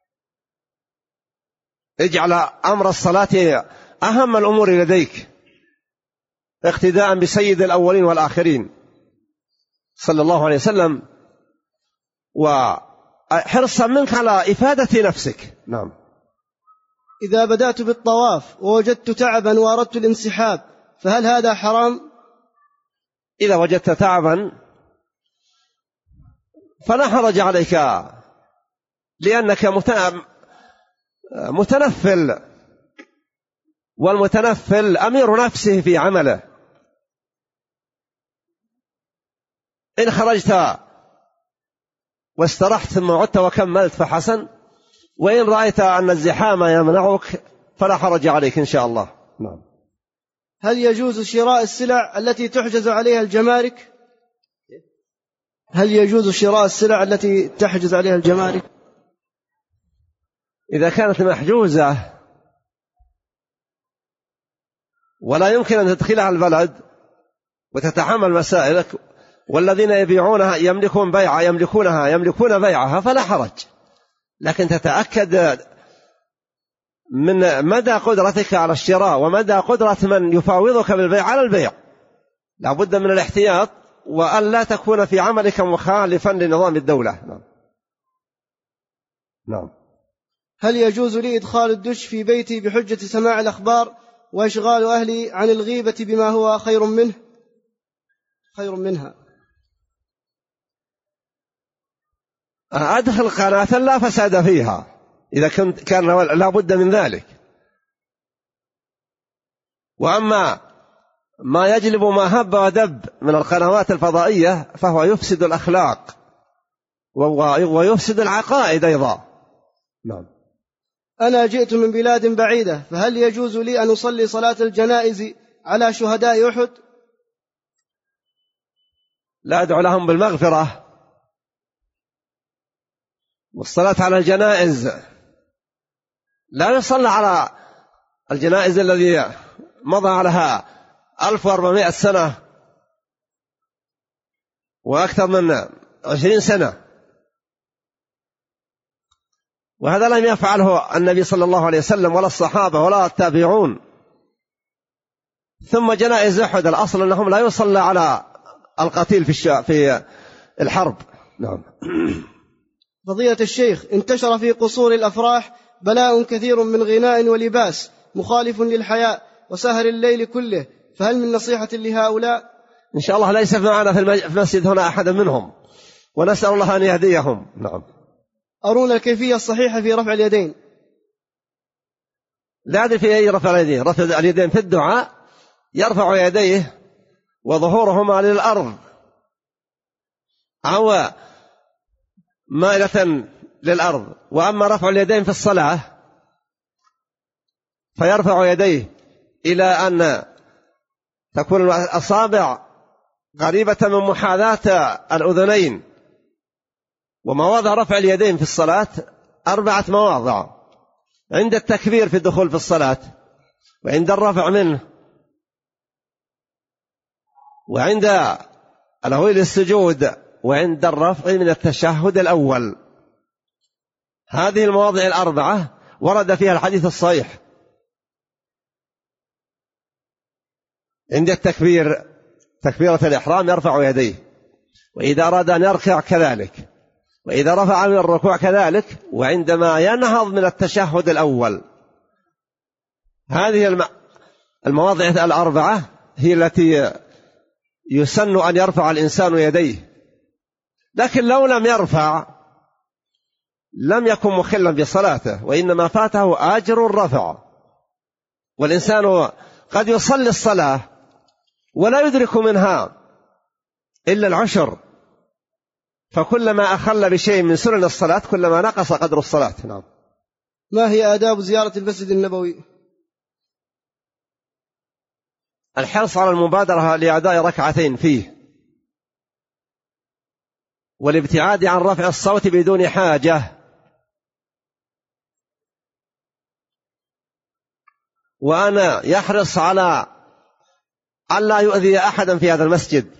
Speaker 2: اجعل أمر الصلاة أهم الأمور لديك، اقتداء بسيد الأولين والآخرين صلى الله عليه وسلم، وحرصا منك على إفادة نفسك. نعم.
Speaker 4: إذا بدأت بالطواف ووجدت تعبا وأردت الانسحاب فهل هذا حرام؟
Speaker 2: إذا وجدت تعبا فلا حرج عليك، لأنك متنفل، والمتنفل أمير نفسه في عمله. إن خرجت واسترحت ثم عدت وكملت فحسن، وإن رأيت أن الزحام يمنعك فلا حرج عليك إن شاء الله. نعم.
Speaker 4: هل يجوز شراء السلع التي تحجز عليها الجمارك؟ هل يجوز شراء السلع التي تحجز عليها الجمارك؟
Speaker 2: إذا كانت محجوزة ولا يمكن أن تدخلها البلد وتتحمل مسائلك، والذين يبيعونها يملكون بيعها فلا حرج، لكن تتأكد من مدى قدرتك على الشراء ومدى قدرة من يفاوضك بالبيع على البيع. لا بد من الاحتياط، وأن لا تكون في عملك مخالفا لنظام الدولة. نعم. نعم.
Speaker 4: هل يجوز لي إدخال الدش في بيتي بحجة سماع الأخبار وإشغال أهلي عن الغيبة بما هو خير منها؟
Speaker 2: أدخل قناة لا فساد فيها إذا كان لا بد من ذلك. وأما ما يجلب ما هب ودب من القنوات الفضائية فهو يفسد الأخلاق ويفسد العقائد أيضا. نعم.
Speaker 4: أنا جئت من بلاد بعيدة، فهل يجوز لي أن أصلي صلاة الجنائز على شهداء أحد؟
Speaker 2: لا أدعو لهم بالمغفرة، والصلاة على الجنائز لا يصلى على الجنائز الذي مضى عليها 1400 سنة وأكثر من 20 سنة، وهذا لم يفعله النبي صلى الله عليه وسلم ولا الصحابة ولا التابعون. ثم جنائز أحد الأصل أنهم لا يصلى على القتيل في الحرب. نعم.
Speaker 4: فضيلة الشيخ، انتشر في قصور الأفراح بلاء كثير من غناء ولباس مخالف للحياء وسهر الليل كله، فهل من نصيحة لهؤلاء؟
Speaker 2: إن شاء الله ليس معنا في المسجد هنا أحد منهم، ونسأل الله أن يهديهم. نعم.
Speaker 4: أرونا الكيفية الصحيحة في رفع اليدين.
Speaker 2: لا أدري في أي رفع اليدين. رفع اليدين في الدعاء يرفع يديه وظهورهما للأرض أو مائلة للأرض. وأما رفع اليدين في الصلاة فيرفع يديه إلى أن تكون الأصابع قريبة من محاذاة الأذنين. ومواضع رفع اليدين في الصلاة 4 مواضع: عند التكبير في الدخول في الصلاة، وعند الرفع منه، وعند الهوي للسجود، وعند الرفع من التشهد الأول. هذه المواضع 4 ورد فيها الحديث الصحيح. عند التكبير تكبيرة الإحرام يرفع يديه، وإذا أراد أن يركع كذلك، وإذا رفع من الركوع كذلك، وعندما ينهض من التشهد الأول. هذه المواضع 4 هي التي يسن أن يرفع الإنسان يديه. لكن لو لم يرفع لم يكن مخلا بصلاته، وإنما فاته أجر الرفع. والإنسان قد يصلي الصلاة ولا يدرك منها إلا العشر، فكلما أخل بشيء من سنن الصلاة كلما نقص قدر الصلاة. نعم.
Speaker 4: ما هي آداب زيارة المسجد النبوي؟
Speaker 2: الحرص على المبادرة لأداء ركعتين فيه، والابتعاد عن رفع الصوت بدون حاجة، وأنا يحرص على ألا يؤذي أحدا في هذا المسجد،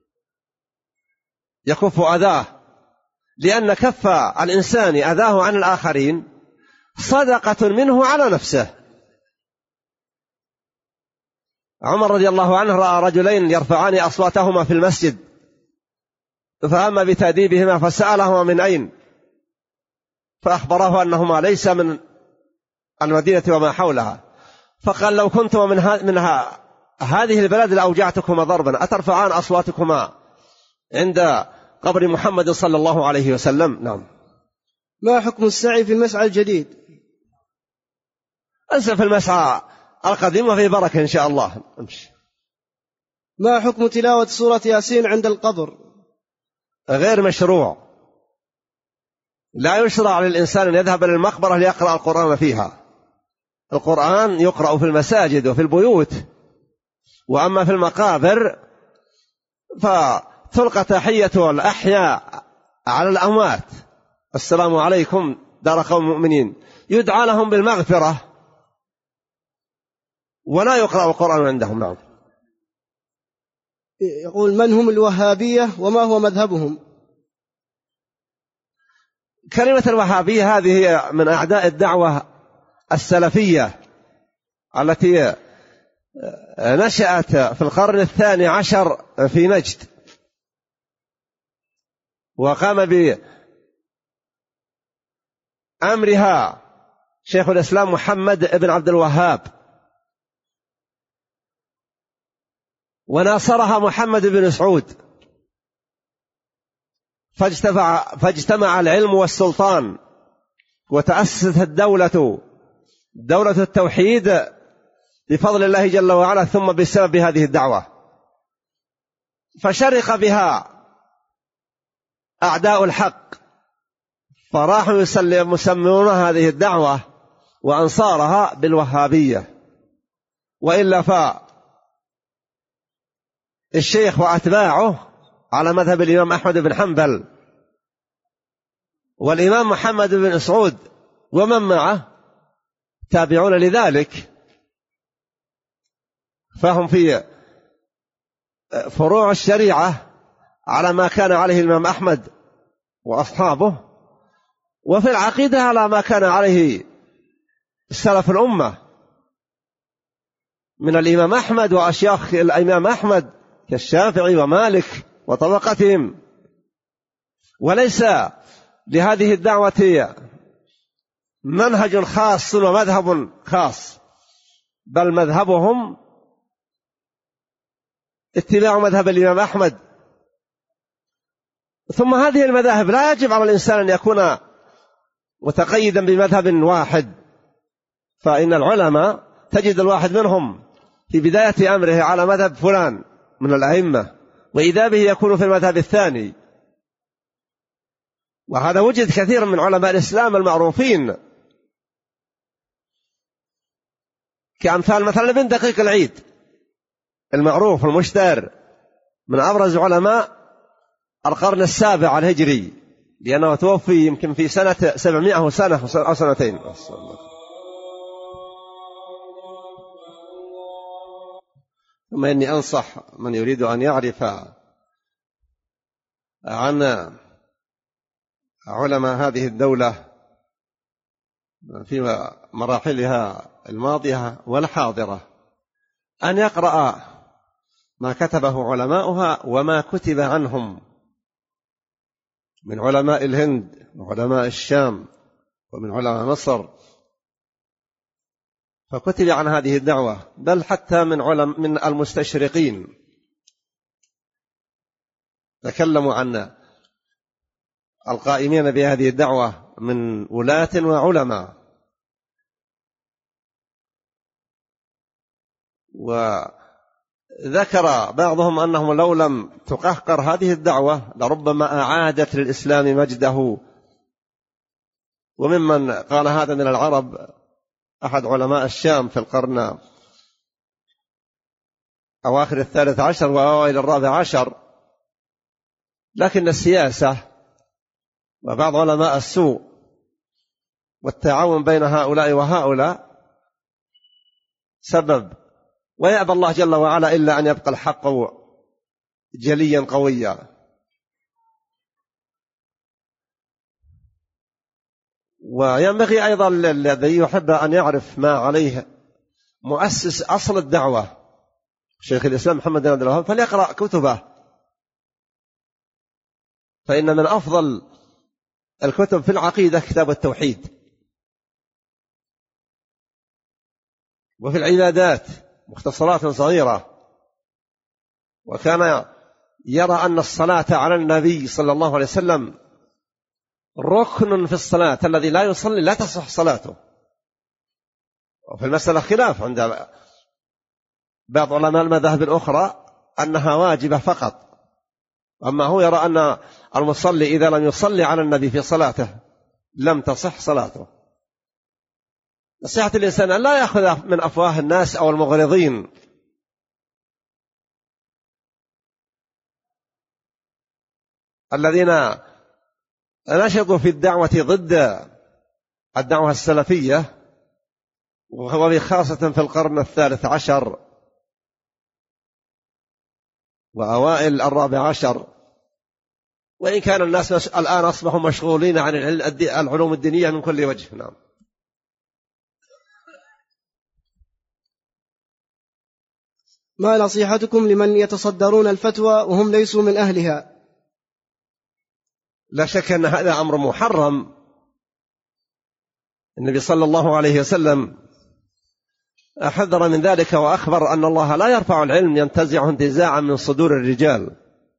Speaker 2: يكف أذاه، لأن كف الإنسان أذاه عن الآخرين صدقة منه على نفسه. عمر رضي الله عنه رأى رجلين يرفعان أصواتهما في المسجد، فهم بتأديبهما فسألهما من أين، فأخبره أنهما ليس من المدينة وما حولها. فقال: لو كنتما من هذه البلد لأوجعتكما ضربا، أترفعان أصواتكما عند قبر محمد صلى الله عليه وسلم؟ نعم.
Speaker 4: ما حكم السعي في المسعى الجديد؟
Speaker 2: أنسى في المسعى القديم وفي بركة إن شاء الله. امشي.
Speaker 4: ما حكم تلاوة سورة ياسين عند القبر؟
Speaker 2: غير مشروع. لا يشرع للإنسان أن يذهب إلى المقبرة ليقرأ القرآن فيها. القرآن يقرأ في المساجد وفي البيوت، وأما في المقابر فتلقى تحية الأحياء على الأموات: السلام عليكم دار قوم مؤمنين، يدعى لهم بالمغفرة، ولا يقرأ القرآن عندهم. نعم.
Speaker 4: يقول: من هم الوهابية وما هو مذهبهم؟
Speaker 2: كلمة الوهابية هذه هي من أعداء الدعوة السلفية التي نشأت في القرن 12 في نجد، وقام بأمرها شيخ الإسلام محمد بن عبد الوهاب، وناصرها محمد بن سعود، فاجتمع العلم والسلطان، وتأسست دولة التوحيد بفضل الله جل وعلا، ثم بسبب هذه الدعوة، فشرق بها أعداء الحق، فراحوا يسمون هذه الدعوة وأنصارها بالوهابية. وإلا فالشيخ وأتباعه على مذهب الإمام أحمد بن حنبل والإمام محمد بن سعود ومن معه تابعون لذلك، فهم في فروع الشريعة على ما كان عليه الإمام أحمد وأصحابه، وفي العقيدة على ما كان عليه سلف الأمة. من الإمام أحمد وأشياخ الإمام أحمد كالشافعي ومالك وطبقتهم، وليس لهذه الدعوة منهج خاص ومذهب خاص، بل مذهبهم اتباع مذهب الإمام أحمد. ثم هذه المذاهب لا يجب على الإنسان أن يكون متقيدا بمذهب واحد، فإن العلماء تجد الواحد منهم في بداية أمره على مذهب فلان من الأئمة، وإذا به يكون في المذهب الثاني. وهذا وجد كثير من علماء الإسلام المعروفين، كأمثال مثلا ابن دقيق العيد المعروف المشتهر، من أبرز علماء القرن السابع الهجري، لأنه توفي يمكن في سنة 700 سنة أو سنتين. ثم إني أنصح من يريد أن يعرف عن علماء هذه الدولة في مراحلها الماضية والحاضرة أن يقرأ ما كتبه علماؤها وما كتب عنهم من علماء الهند وعلماء الشام ومن علماء مصر، فكتب عن هذه الدعوة، بل حتى من المستشرقين تكلموا عن القائمين بهذه الدعوة من ولاة وعلماء. وذكر بعضهم أنهم لو لم تقهقر هذه الدعوة لربما أعادت للإسلام مجده. وممن قال هذا من العرب أحد علماء الشام في القرن أواخر 13 وأوائل 14، لكن السياسة وبعض علماء السوء والتعاون بين هؤلاء وهؤلاء سبب، ويأبى الله جل وعلا إلا أن يبقى الحق جليا قويا. وينبغي أيضا الذي يحب أن يعرف ما عليه مؤسس أصل الدعوة شيخ الإسلام محمد بن عبد الوهاب فليقرأ كتبه، فإن من أفضل الكتب في العقيدة كتاب التوحيد، وفي العبادات مختصرات صغيرة. وكان يرى أن الصلاة على النبي صلى الله عليه وسلم ركن في الصلاة، الذي لا يصلي لا تصح صلاته. وفي المسألة خلاف عند بعض علماء المذاهب الأخرى أنها واجبة فقط، أما هو يرى أن المصلي إذا لم يصلي على النبي في صلاته لم تصح صلاته. نصيحة الإنسان أن لا يأخذ من أفواه الناس أو المغرضين الذين نشطوا في الدعوة ضد الدعوة السلفية، وخاصة في القرن 13 وأوائل 14، وإن كان الناس الآن أصبحوا مشغولين عن العلوم الدينية من كل وجه. نعم.
Speaker 4: ما نصيحتكم لمن يتصدرون الفتوى وهم ليسوا من أهلها؟
Speaker 2: لا شك أن هذا أمر محرم. النبي صلى الله عليه وسلم حذر من ذلك وأخبر أن الله لا يرفع العلم ينتزعه انتزاعا من صدور الرجال،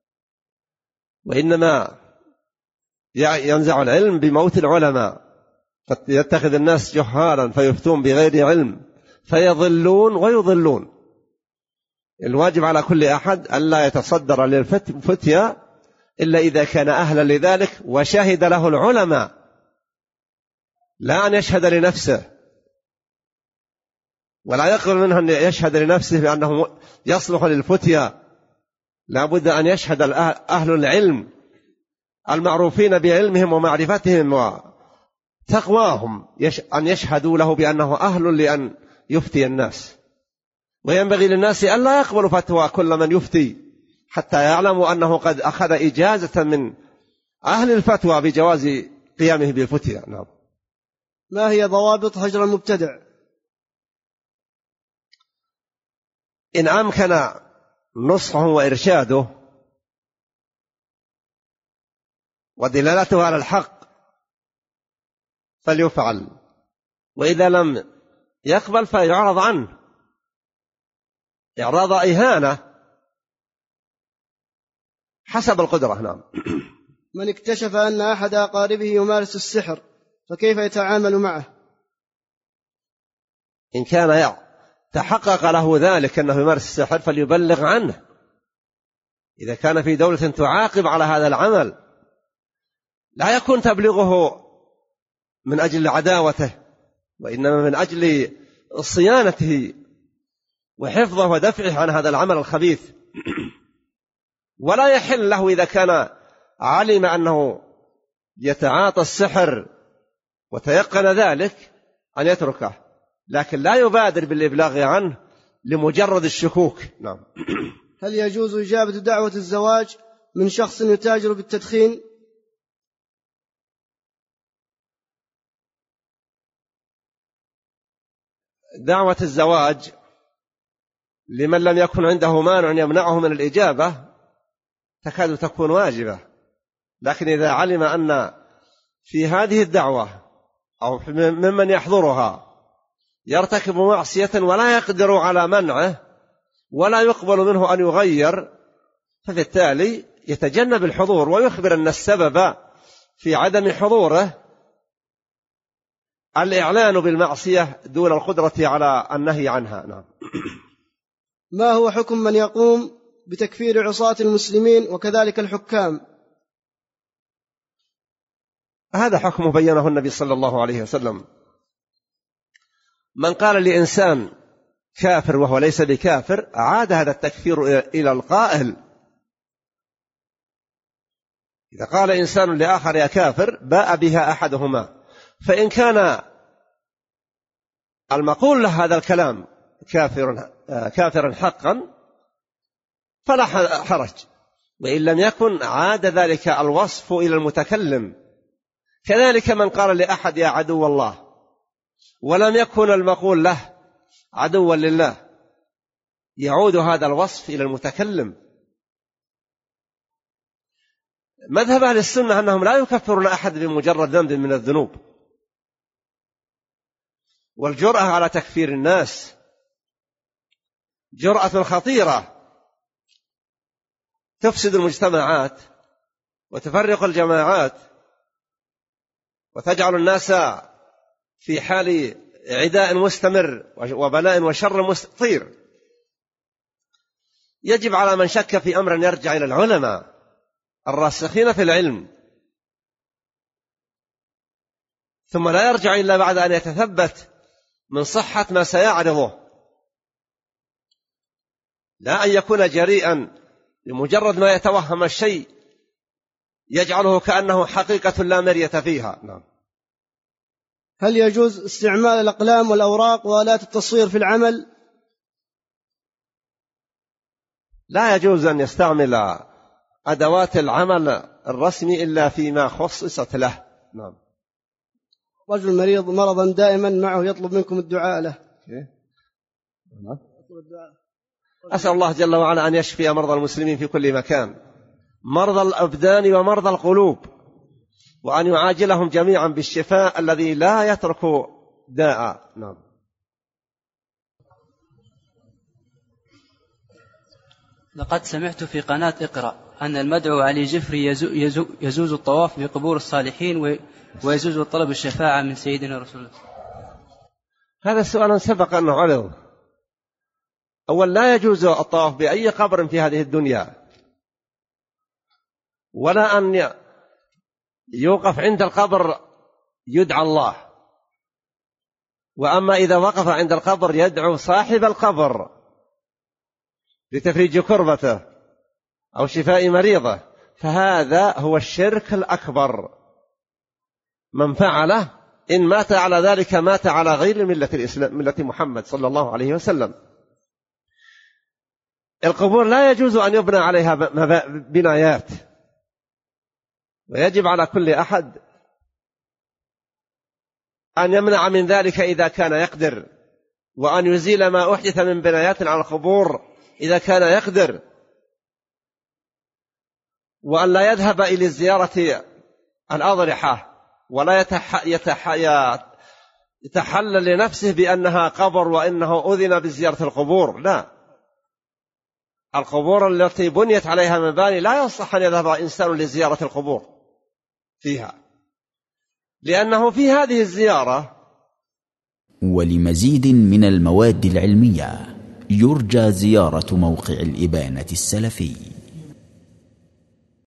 Speaker 2: وإنما ينزع العلم بموت العلماء، فيتخذ الناس جهالا فيفتون بغير علم فيضلون ويضلون. الواجب على كل أحد ألا يتصدر للفتيا إلا إذا كان أهلا لذلك وشهد له العلماء، لا أن يشهد لنفسه، ولا يقبل منه أن يشهد لنفسه بأنه يصلح للفتيا. لا بد أن يشهد أهل العلم المعروفين بعلمهم ومعرفتهم وتقواهم أن يشهدوا له بأنه أهل لأن يفتي الناس. وينبغي للناس أن لا يقبلوا فتوى كل من يفتي حتى يعلموا أنه قد أخذ إجازة من أهل الفتوى بجواز قيامه بالفتيا. نعم.
Speaker 4: ما هي ضوابط هجر المبتدع؟
Speaker 2: إن أمكن نصحه وإرشاده ودلالته على الحق فليفعل، وإذا لم يقبل فيعرض عنه إعراض إهانة حسب القدرة. نعم.
Speaker 4: من اكتشف أن أحد أقاربه يمارس السحر فكيف يتعامل معه؟
Speaker 2: إن كان تحقق له ذلك أنه يمارس السحر فليبلغ عنه. إذا كان في دولة تعاقب على هذا العمل لا يكون تبليغه من أجل عداوته، وإنما من أجل صيانته وحفظه ودفعه عن هذا العمل الخبيث. ولا يحل له إذا كان علم أنه يتعاطى السحر وتيقن ذلك أن يتركه، لكن لا يبادر بالإبلاغ عنه لمجرد الشكوك. نعم.
Speaker 4: هل يجوز إجابة دعوة الزواج من شخص يتاجر بالتدخين؟
Speaker 2: دعوة الزواج لمن لم يكن عنده مانع يمنعه من الإجابة تكاد تكون واجبة، لكن إذا علم أن في هذه الدعوة أو ممن يحضرها يرتكب معصية ولا يقدر على منعه ولا يقبل منه أن يغير، فبالتالي يتجنب الحضور ويخبر أن السبب في عدم حضوره الإعلان بالمعصية دون القدرة على النهي عنها. نعم.
Speaker 4: ما هو حكم من يقوم بتكفير عصاة المسلمين وكذلك الحكام؟
Speaker 2: هذا حكم بينه النبي صلى الله عليه وسلم. من قال لإنسان كافر وهو ليس بكافر عاد هذا التكفير إلى القائل. إذا قال إنسان لآخر يا كافر باء بها أحدهما، فإن كان المقول له هذا الكلام كافرا حقا فلا حرج، وإن لم يكن عاد ذلك الوصف إلى المتكلم. كذلك من قال لأحد يا عدو الله ولم يكن المقول له عدوا لله يعود هذا الوصف إلى المتكلم. مذهب أهل السنة أنهم لا يكفرون أحد بمجرد ذنب من الذنوب، والجرأة على تكفير الناس جرأة خطيرة تفسد المجتمعات وتفرق الجماعات وتجعل الناس في حال عداء مستمر وبلاء وشر مستطير. يجب على من شك في أمر أن يرجع إلى العلماء الراسخين في العلم، ثم لا يرجع إلا بعد أن يتثبت من صحة ما سيعرضه، لا أن يكون جريئا لمجرد ما يتوهم الشيء يجعله كأنه حقيقة لا مرية فيها. نعم.
Speaker 4: هل يجوز استعمال الأقلام والأوراق وآلات التصوير في العمل؟
Speaker 2: لا يجوز أن يستعمل أدوات العمل الرسمي إلا فيما خصصت له. نعم.
Speaker 4: رجل مريض مرضا دائما معه يطلب منكم الدعاء له.
Speaker 2: أسأل الله جل وعلا أن يشفي مرضى المسلمين في كل مكان، مرضى الأبدان ومرضى القلوب، وأن يعاجلهم جميعا بالشفاء الذي لا يترك داء. نعم.
Speaker 3: لقد سمعت في قناة اقرأ أن المدعو علي جفري يجوز الطواف بقبور الصالحين ويجوز طلب الشفاعة من سيدنا رسول الله.
Speaker 2: هذا السؤال سبق أنه عرض. أول لا يجوز الطواف بأي قبر في هذه الدنيا، ولا أن يوقف عند القبر يدعى الله. وأما إذا وقف عند القبر يدعو صاحب القبر لتفريج كربته أو شفاء مريضه فهذا هو الشرك الأكبر. من فعله إن مات على ذلك مات على غير ملة الإسلام، ملة محمد صلى الله عليه وسلم. القبور لا يجوز أن يبنى عليها بنايات، ويجب على كل أحد أن يمنع من ذلك إذا كان يقدر، وأن يزيل ما أحدث من بنايات على القبور إذا كان يقدر، وأن لا يذهب إلى زيارة الأضرحة ولا يتحلل لنفسه بأنها قبر وإنه أذن بزيارة القبور. لا، القبور التي بنيت عليها مباني لا يصح أن يذهب إنسان لزيارة القبور فيها، لأنه في هذه الزيارة.
Speaker 1: ولمزيد من المواد العلمية يرجى زيارة موقع الإبانة السلفي.